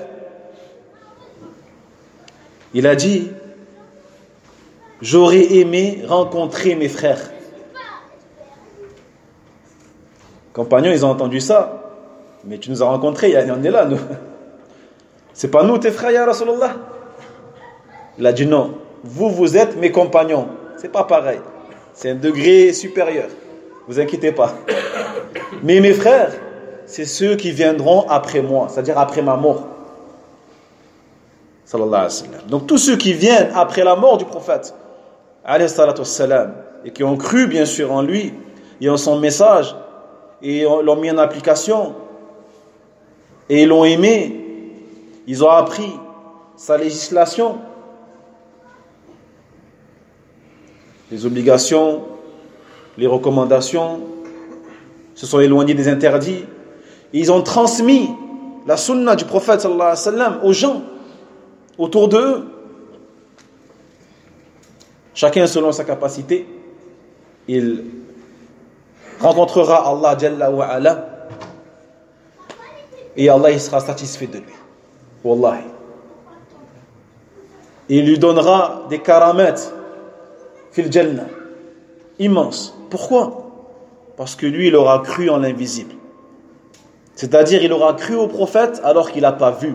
Il a dit j'aurais aimé rencontrer mes frères. Compagnons, ils ont entendu ça. Mais tu nous as rencontrés, on est là, nous. C'est pas nous tes frères, ya Rasulallah. Il a dit non. Vous êtes mes compagnons. C'est pas pareil. C'est un degré supérieur. Vous inquiétez pas. Mais mes frères, c'est ceux qui viendront après moi, c'est-à-dire après ma mort. Sallallahu alayhi wa sallam. Donc tous ceux qui viennent après la mort du prophète, alayhi salatu wassalam, et qui ont cru bien sûr en lui et en son message, et l'ont mis en application, et ils l'ont aimé, ils ont appris sa législation, les obligations, les recommandations, se sont éloignés des interdits, et ils ont transmis la sunna du prophète sallallahu alayhi wa sallam aux gens autour d'eux, chacun selon sa capacité. Il rencontrera Allah Jalla wa Ala et Allah il sera satisfait de lui, wallahi. Et il lui donnera des karamat fil Jannah immenses. Pourquoi? Parce que lui il aura cru en l'invisible, c'est-à-dire il aura cru au prophète alors qu'il n'a pas vu.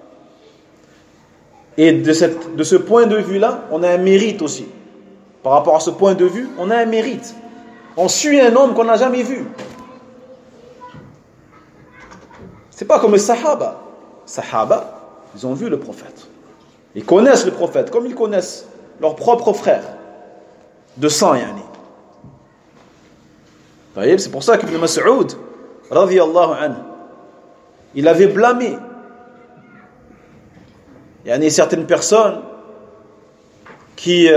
Et de ce point de vue-là, on a un mérite aussi. Par rapport à ce point de vue, on a un mérite. On suit un homme qu'on n'a jamais vu. C'est pas comme les Sahaba. Sahaba, ils ont vu le prophète. Ils connaissent le prophète comme ils connaissent leurs propres frères de sang, yani. C'est pour ça qu'Ibn Mas'ud, radiyallahu anhu, il avait blâmé. Il y a certaines personnes qui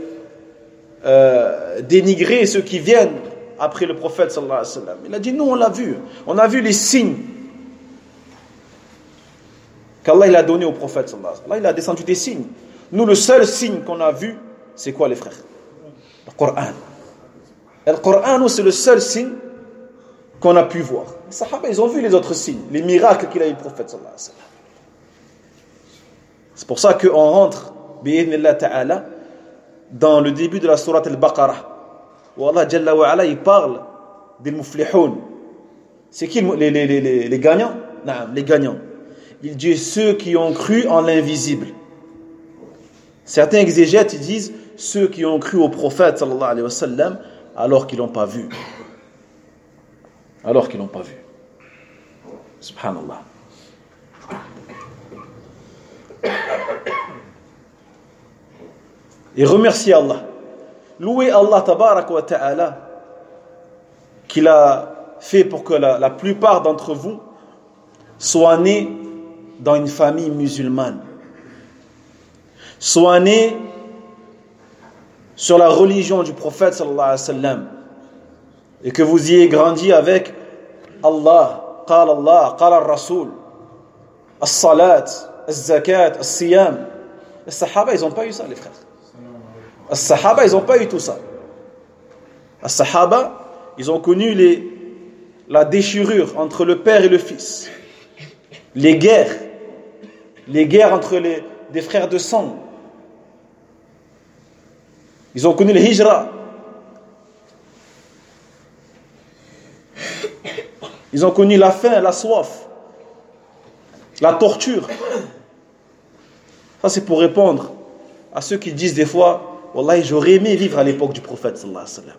dénigraient ceux qui viennent après le prophète sallallahu alayhi wa sallam. Il a dit nous on l'a vu, on a vu les signes qu'Allah il a donné au prophète sallallahu alayhi wa sallam. Allah il a descendu des signes. Nous le seul signe qu'on a vu C'est quoi les frères? Le Coran. Et le Coran, c'est le seul signe qu'on a pu voir. Les Sahaba, ils ont vu les autres signes, les miracles qu'il a eu le prophète sallallahu alayhi wa sallam. C'est pour ça qu'on rentre, bi'idhnillah ta'ala, dans le début de la sourate Al-Baqarah, où Allah Jalla wa Ala, il parle des muflihoun. C'est qui les gagnants? Non, les gagnants. Il dit ceux qui ont cru en l'invisible. Certains exégètes, ils disent ceux qui ont cru au prophète sallallahu alayhi wa sallam alors qu'ils l'ont pas vu. Alors qu'ils l'ont pas vu. Subhanallah. Et remercier Allah. Louer Allah tabarak wa ta'ala qu'il a fait pour que la plupart d'entre vous soient nés dans une famille musulmane, soient nés sur la religion du prophète sallallahu alayhi wa sallam, et que vous ayez grandi avec Allah, qala al-Rasoul, as-salat, as-zakat, as-siyam. Les Sahaba, ils n'ont pas eu ça, les frères. Les Sahaba, ils n'ont pas eu tout ça. Les Sahaba, ils ont connu la déchirure entre le père et le fils, les guerres entre des frères de sang. Ils ont connu le hijra. Ils ont connu la faim, la soif, la torture. Ça, c'est pour répondre à ceux qui disent des fois, Wallahi, j'aurais aimé vivre à l'époque du prophète sallallahu alayhi wa sallam.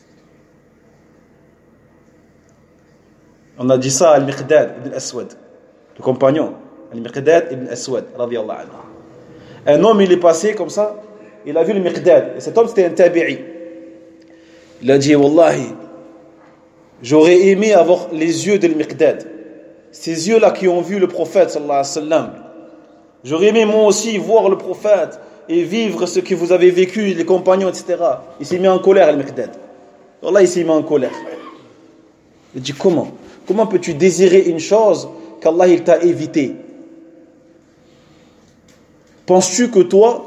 On a dit ça à Al-Miqdad ibn Aswad, le compagnon, Al-Miqdad ibn Aswad, radiyallahu anhu. Un homme, il est passé comme ça, il a vu le Miqdad, et cet homme, c'était un tabi'i. Il a dit, Wallahi, j'aurais aimé avoir les yeux de Al-Miqdad, ces yeux-là qui ont vu le prophète sallallahu alayhi wa sallam. J'aurais aimé moi aussi voir le prophète et vivre ce que vous avez vécu, les compagnons, etc. Il s'est mis en colère, Al-Miqdad. Wallah, il s'est mis en colère. Il dit, comment peux-tu désirer une chose qu'Allah il t'a évité? Penses-tu que toi,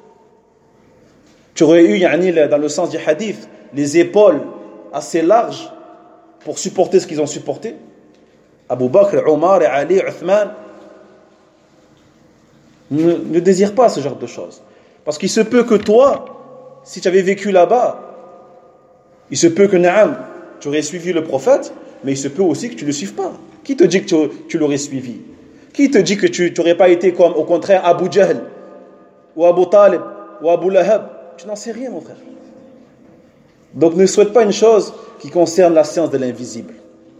tu aurais eu, dans le sens du hadith, les épaules assez larges pour supporter ce qu'ils ont supporté? Abu Bakr, Omar, Ali, Uthman ne désire pas ce genre de choses. Parce qu'il se peut que toi, si tu avais vécu là-bas, il se peut que tu aurais suivi le prophète, mais il se peut aussi que tu ne le suives pas. Qui te dit que tu l'aurais suivi? Qui te dit que tu n'aurais pas été comme, au contraire, Abu Jahl, ou Abu Talib, ou Abu Lahab? Tu n'en sais rien, mon frère. Donc ne souhaite pas une chose qui concerne la science de l'invisible.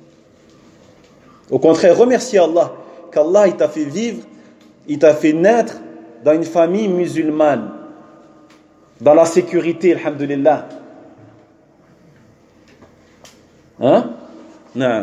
Au contraire, remercie Allah, qu'Allah il t'a fait vivre, il t'a fait naître dans une famille musulmane, dans la sécurité, alhamdulillah. Hein? نعم.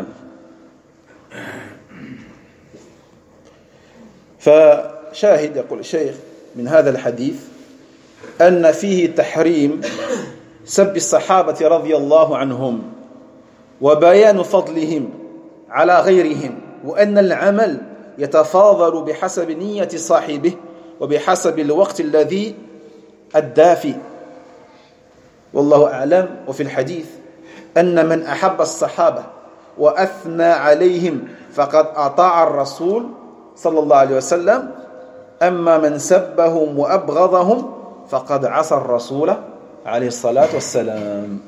فشاهد يقول الشيخ من هذا الحديث أن فيه تحريم سب الصحابة رضي الله عنهم وبيان فضلهم على غيرهم وأن العمل يتفاضل بحسب نية صاحبه وبحسب الوقت الذي أدى فيه والله أعلم. وفي الحديث أن من أحب الصحابة وأثنى عليهم فقد أطاع الرسول صلى الله عليه وسلم أما من سبهم وأبغضهم فقد عصى الرسول عليه الصلاة والسلام.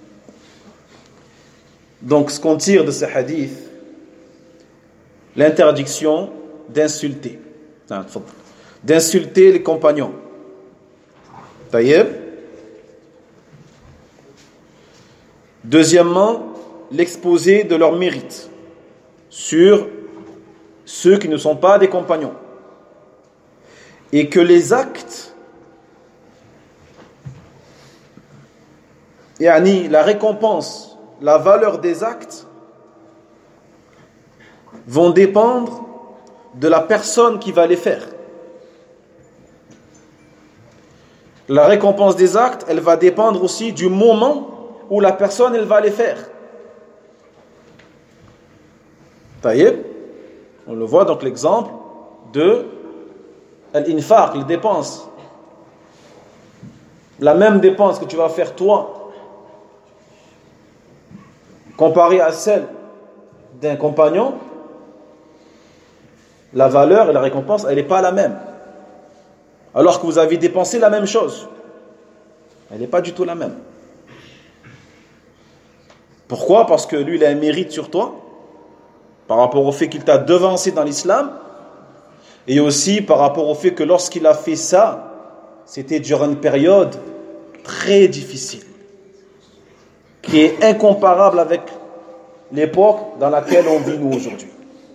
Donc ce qu'on tire de ce hadith, l'interdiction d'insulter les compagnons. Taïeb. Deuxièmement, l'exposé de leur mérite sur ceux qui ne sont pas des compagnons. Et que les actes, la récompense, la valeur des actes vont dépendre de la personne qui va les faire. La récompense des actes, elle va dépendre aussi du moment où la personne, elle va les faire. Taïeb, on le voit donc l'exemple de l'infaq, les dépenses. la même dépense que tu vas faire toi, comparée à celle d'un compagnon, la valeur et la récompense, elle n'est pas la même. Alors que vous avez dépensé la même chose. Elle n'est pas du tout la même. Pourquoi? Parce que lui, il a un mérite sur toi, par rapport au fait qu'il t'a devancé dans l'islam, et aussi par rapport au fait que lorsqu'il a fait ça, c'était durant une période très difficile, qui est incomparable avec l'époque dans laquelle on vit nous aujourd'hui.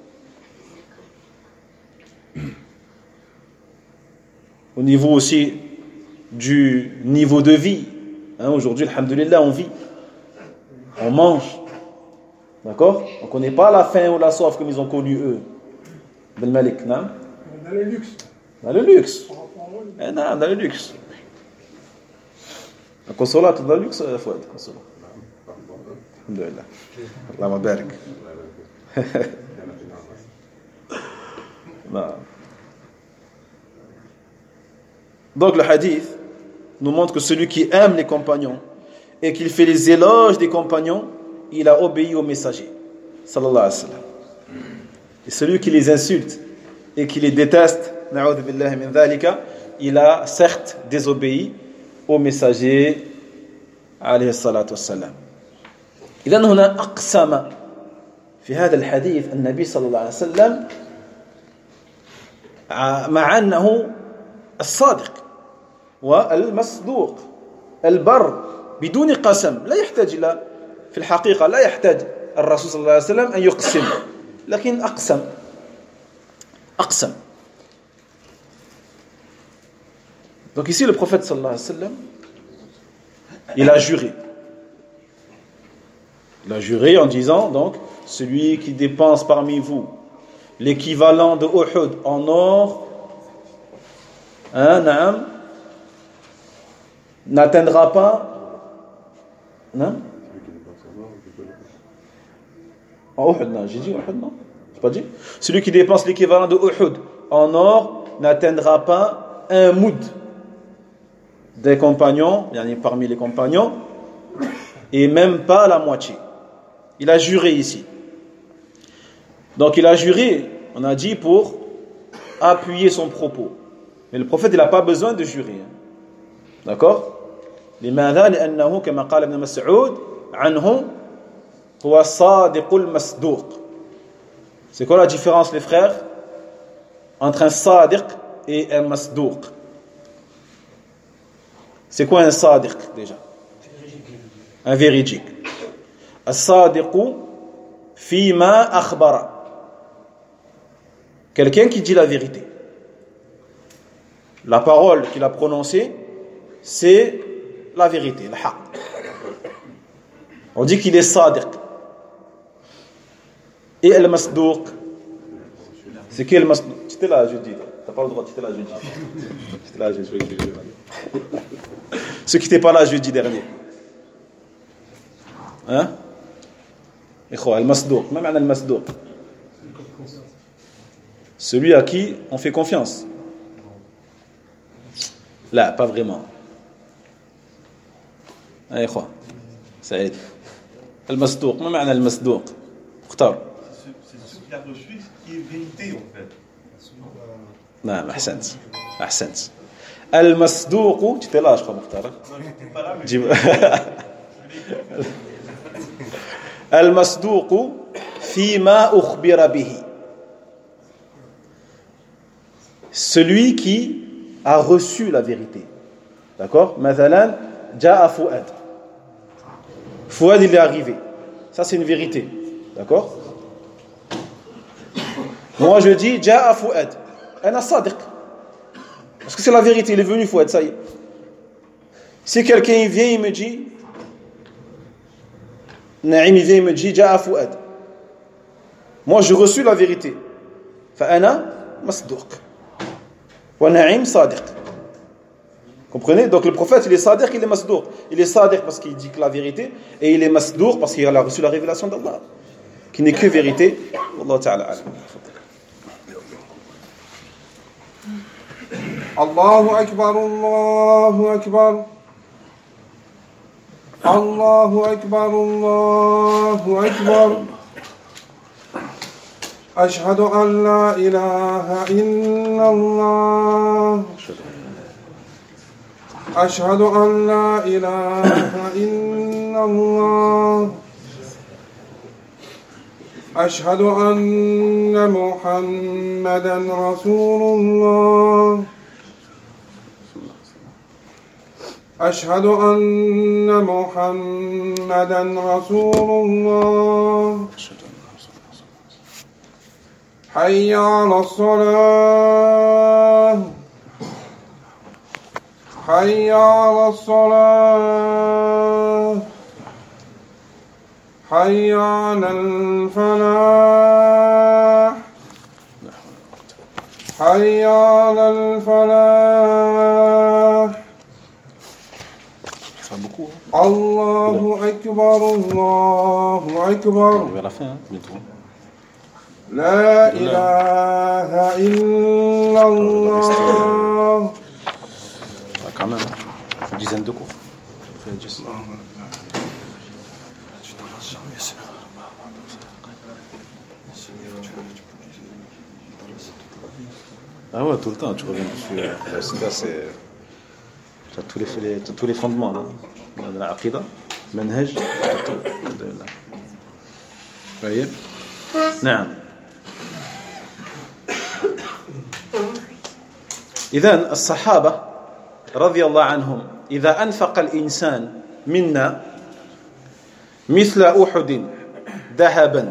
Au niveau aussi du niveau de vie, aujourd'hui, alhamdoulilah, on vit, on mange, d'accord? On ne connaît pas la faim ou la soif comme ils ont connu eux. Ben Malik, non? Dans le luxe. Dans le luxe. Non, dans le luxe. La consola, tout dans le luxe, Fouad, consola. Alhamdoulilah. Allah mabarak. Donc le hadith nous montre que celui qui aime les compagnons et qu'il fait les éloges des compagnons, il a obéi au messager sallallahu alayhi wa sallam. Et celui qui les insulte et qui les déteste, na'udhu billahi min dhalika, il a certes désobéi au messager alayhi salatu wassalam. إذن هنا أقسم في هذا الحديث النبي صلى الله عليه وسلم مع أنه الصادق والمصدوق البر بدون قسم، لا يحتاج إلى في الحقيقة لا يحتاج الرسول صلى الله عليه وسلم أن يقسم، لكن أقسم. Donc ici le prophète sallallahu alayhi wa sallam, il a juré. Il a juré en disant donc, celui qui dépense parmi vous l'équivalent de Uhud en or, n'atteindra pas, non? En Uhud, non, j'ai dit Uhud, non? J'ai pas dit? Celui qui dépense l'équivalent de Uhud en or n'atteindra pas un moud des compagnons, parmi les compagnons, et même pas la moitié. Il a juré ici. Donc il a juré, on a dit, pour appuyer son propos. Mais le prophète, il n'a pas besoin de jurer. D'accord? لماذا؟ لأنه كما قال ابن مسعود عنه هو الصادق المصدوق. C'est quoi la différence, les frères, entre un sadiq et un masdouq? C'est quoi un sadiq déjà? Un véridique. As-sadiqu fima akhbara. Quelqu'un qui dit la vérité. La parole qu'il a prononcée, c'est la vérité, le haqq. On dit qu'il est sadiq. Et al-masdouq, c'est qui al-masdouq? Tu étais là jeudi. T'as pas le droit, tu étais là jeudi. J'étais là jeudi. Ceux qui n'étaient pas là jeudi dernier. Hein? Al-masdouq. Même al-masdouq. Celui à qui on fait confiance. Là, pas vraiment. Allez, quoi. Saïd. Al-masdouq. ما معنى المصدوق؟ اختار. C'est ce qu'il a reçu qui est vérité en fait. نعم أحسنت. أحسنت. المصدوق tu étais là je crois مختار. Non, j'étais pas là mais المصدوق فيما أخبر به. Celui qui a reçu la vérité. D'accord? مثلا جاء فؤاد. Fouad il est arrivé. Ça c'est une vérité. D'accord? Moi je dis جاء فؤاد. أنا صادق. Parce que c'est la vérité, il est venu Fouad, ça y est. Si quelqu'un vient, il me dit Naïm il vient, il me dit جاء فؤاد. Moi j'ai reçu la vérité. فأنا مصدوق. وَنَعِيم صادق. Comprenez? Donc le prophète, il est sadiq, il est masdouk. Il est sadiq parce qu'il dit que la vérité, et il est masdouk parce qu'il a reçu la révélation d'Allah, qui n'est que vérité. Wallahu ta'ala alam. Allahu akbar, Allahu akbar. الله أكبر الله أكبر أشهد أن لا إله إلا الله أشهد أن لا إله إلا الله أشهد أن محمدا رسول الله أشهد أن محمدا رسول الله حي على الصلاة حي على الصلاة حي على الفلاح حي على الفلاح الله أكبر الله أكبر لا إله إلا الله. Quand même, une dizaine de cours. Ah ouais, tout le temps, tu reviens dessus. C'est tous les fondements là. De la aqida, manhaj, alhamdulillah. طيب. نعم. إذن الصحابة رضي الله عنهم إذا أنفق الإنسان منا مثل أحد ذهبا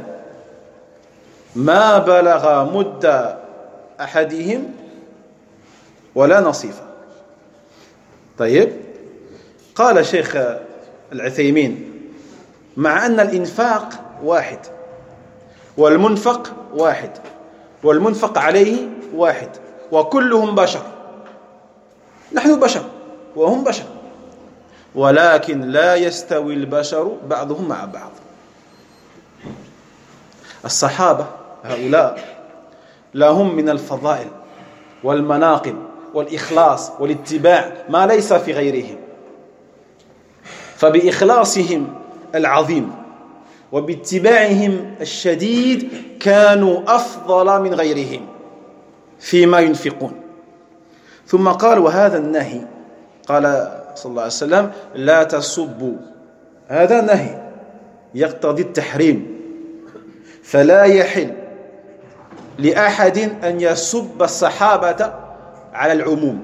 ما بلغ مد أحدهم ولا نصيفا. طيب. قال شيخ العثيمين مع أن الإنفاق واحد والمنفق واحد والمنفق عليه واحد وكلهم بشر، نحن بشر وهم بشر، ولكن لا يستوي البشر بعضهم مع بعض. الصحابة هؤلاء لهم من الفضائل والمناقب والإخلاص والاتباع ما ليس في غيرهم، فبإخلاصهم العظيم وباتباعهم الشديد كانوا أفضل من غيرهم فيما ينفقون. ثم قال وهذا النهي، قال صلى الله عليه وسلم لا تسبوا، هذا نهي يقتضي التحريم، فلا يحل لأحد أن يسب الصحابة على العموم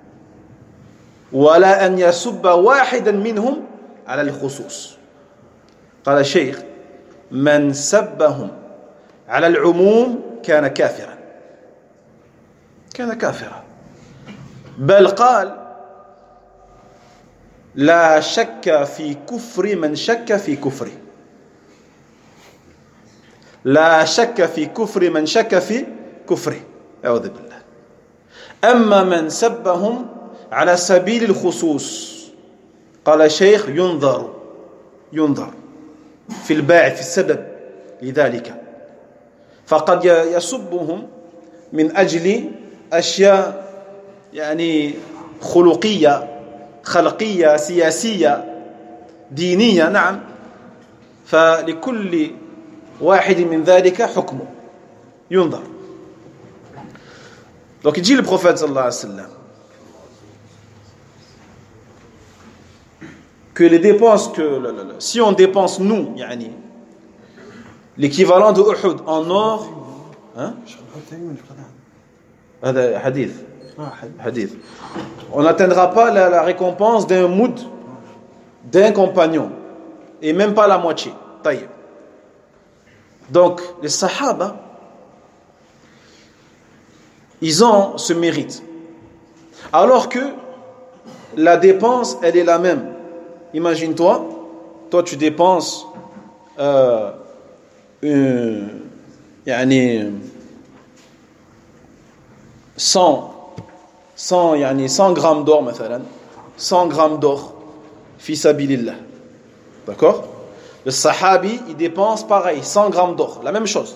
ولا أن يسب واحدا منهم على الخصوص. قال الشيخ من سبهم على العموم كان كافرا، كان كافرا، بل قال لا شك في كفر من شك في كفره، لا شك في كفر من شك في كفره، أعوذ بالله. أما من سبهم على سبيل الخصوص قال الشيخ ينظر في الباعث في السبب لذلك، فقد يسبهم من أجل أشياء يعني خلقية سياسية دينية، نعم، فلكل واحد من ذلك حكمه ينظر. Donc il dit le prophète sallallahu alayhi wa sallam que les dépenses si on dépense nous yani l'équivalent de Uhud en or, hein, hadith, on n'atteindra pas la récompense d'un moud d'un compagnon et même pas la moitié. Taïb. Donc les sahaba ils ont ce mérite, alors que la dépense elle est la même. Imagine-toi, toi tu dépenses 100 grammes d'or مثلا, 100 grammes d'or fi sabilillah, d'accord? Le sahabi il dépense pareil 100 grammes d'or, la même chose,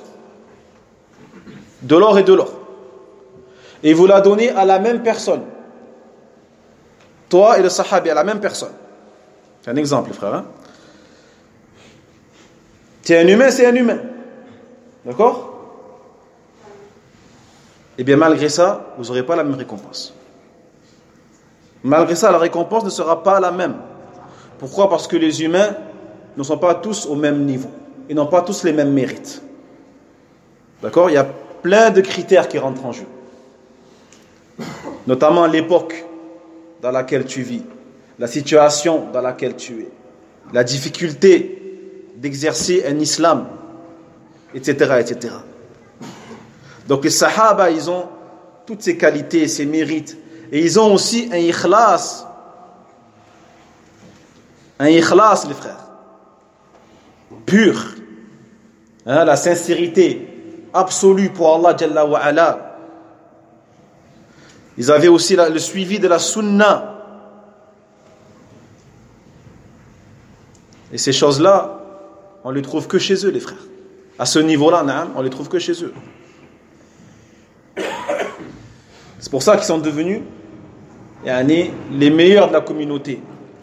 de l'or et de l'or, et vous la donnez à la même personne, toi et le sahabi à la même personne. C'est un exemple, frère. Hein? Tu es un humain, c'est un humain. D'accord? Eh bien, malgré ça, vous n'aurez pas la même récompense. Malgré ça, la récompense ne sera pas la même. Pourquoi? Parce que les humains ne sont pas tous au même niveau. Ils n'ont pas tous les mêmes mérites. D'accord? Il y a plein de critères qui rentrent en jeu. Notamment l'époque dans laquelle tu vis, la situation dans laquelle tu es, la difficulté d'exercer un islam, etc., etc. Donc les Sahaba, ils ont toutes ces qualités, ces mérites, et ils ont aussi un ikhlas, les frères, pur, hein, la sincérité absolue pour Allah Jalla wa Ala. Ils avaient aussi le suivi de la sunna. Et ces choses-là, on ne les trouve que chez eux, les frères. À ce niveau-là, on ne les trouve que chez eux. C'est pour ça qu'ils sont devenus les meilleurs de la communauté.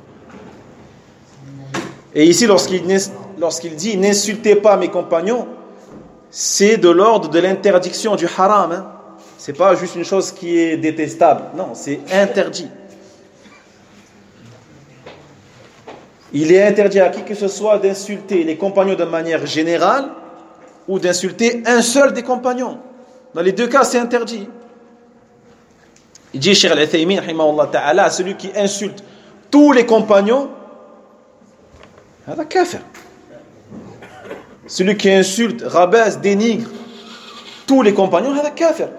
Et ici, lorsqu'il dit « N'insultez pas mes compagnons », c'est de l'ordre de l'interdiction du haram. Hein. Ce n'est pas juste une chose qui est détestable. Non, c'est interdit. Il est interdit à qui que ce soit d'insulter les compagnons de manière générale ou d'insulter un seul des compagnons. Dans les deux cas, c'est interdit. Il dit, Cheikh Al-Uthaymin, ta'ala, celui qui insulte tous les compagnons, c'est un kafir. Celui qui insulte, rabaisse, dénigre tous les compagnons, c'est un kafir.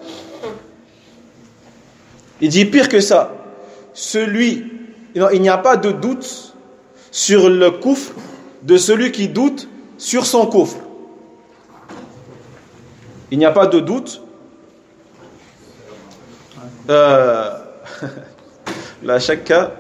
Il dit pire que ça. Il n'y a pas de doute sur le kufr de celui qui doute sur son kufr. Il n'y a pas de doute. La shakka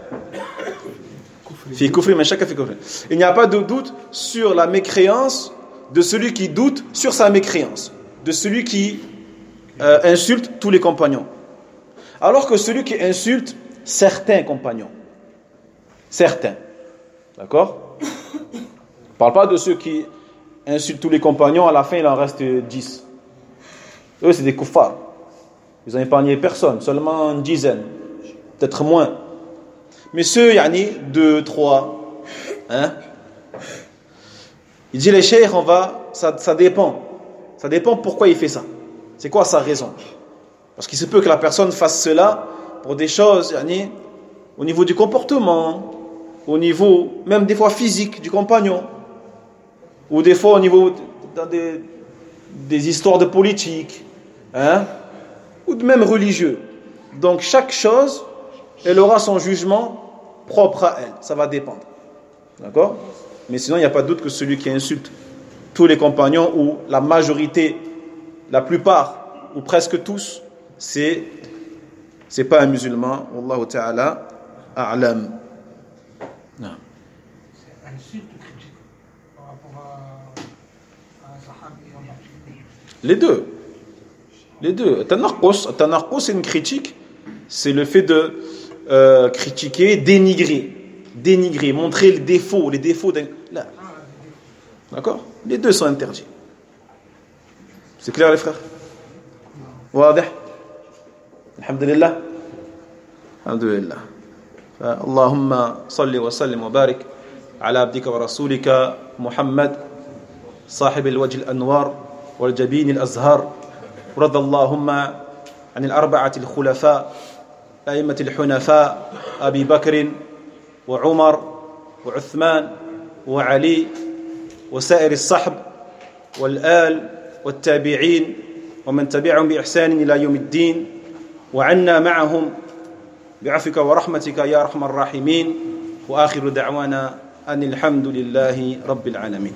fi kufri man shakka fi kufri. Il n'y a pas de doute sur la mécréance de celui qui doute sur sa mécréance, de celui qui insulte tous les compagnons. Alors que celui qui insulte certains compagnons, certains, d'accord? On ne parle pas de ceux qui insultent tous les compagnons, à la fin il en reste 10. Eux c'est des kuffars. Ils n'ont épargné personne, seulement une dizaine, peut-être moins. Mais ceux, 2, 3, hein? Il dit les cheikhs, ça dépend. Ça dépend pourquoi il fait ça. C'est quoi sa raison? Parce qu'il se peut que la personne fasse cela pour des choses, au niveau du comportement, au niveau même des fois physique du compagnon, ou des fois au niveau des histoires de politique, hein? Ou même religieux. Donc chaque chose, elle aura son jugement propre à elle. Ça va dépendre. D'accord? Mais sinon, il n'y a pas de doute que celui qui insulte tous les compagnons, ou la majorité, la plupart, ou presque tous, c'est pas un musulman. Wallahu ta'ala a'lam. Non. C'est un insulte critique par rapport à un sahabi en particulier. Les deux. Tanarqus, c'est une critique. C'est le fait de critiquer, dénigrer, montrer les défauts d'un... Là. D'accord? Les deux sont interdits. C'est clair les frères? واضح? Alhamdulillah. Alhamdulillah. اللهم صل وسلم وبارك على عبدك ورسولك محمد صاحب الوجه الأنوار والجبين الأزهار ورضى اللهم عن الأربعة الخلفاء أئمة الحنفاء أبي بكر وعمر وعثمان وعلي وسائر الصحب والآل والتابعين ومن تبعهم بإحسان إلى يوم الدين وعنا معهم بعفوك ورحمتك يا أرحم الراحمين وآخر دعوانا أن الحمد لله رب العالمين.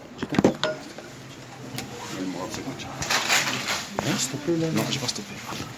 Non, je vais pas stopper.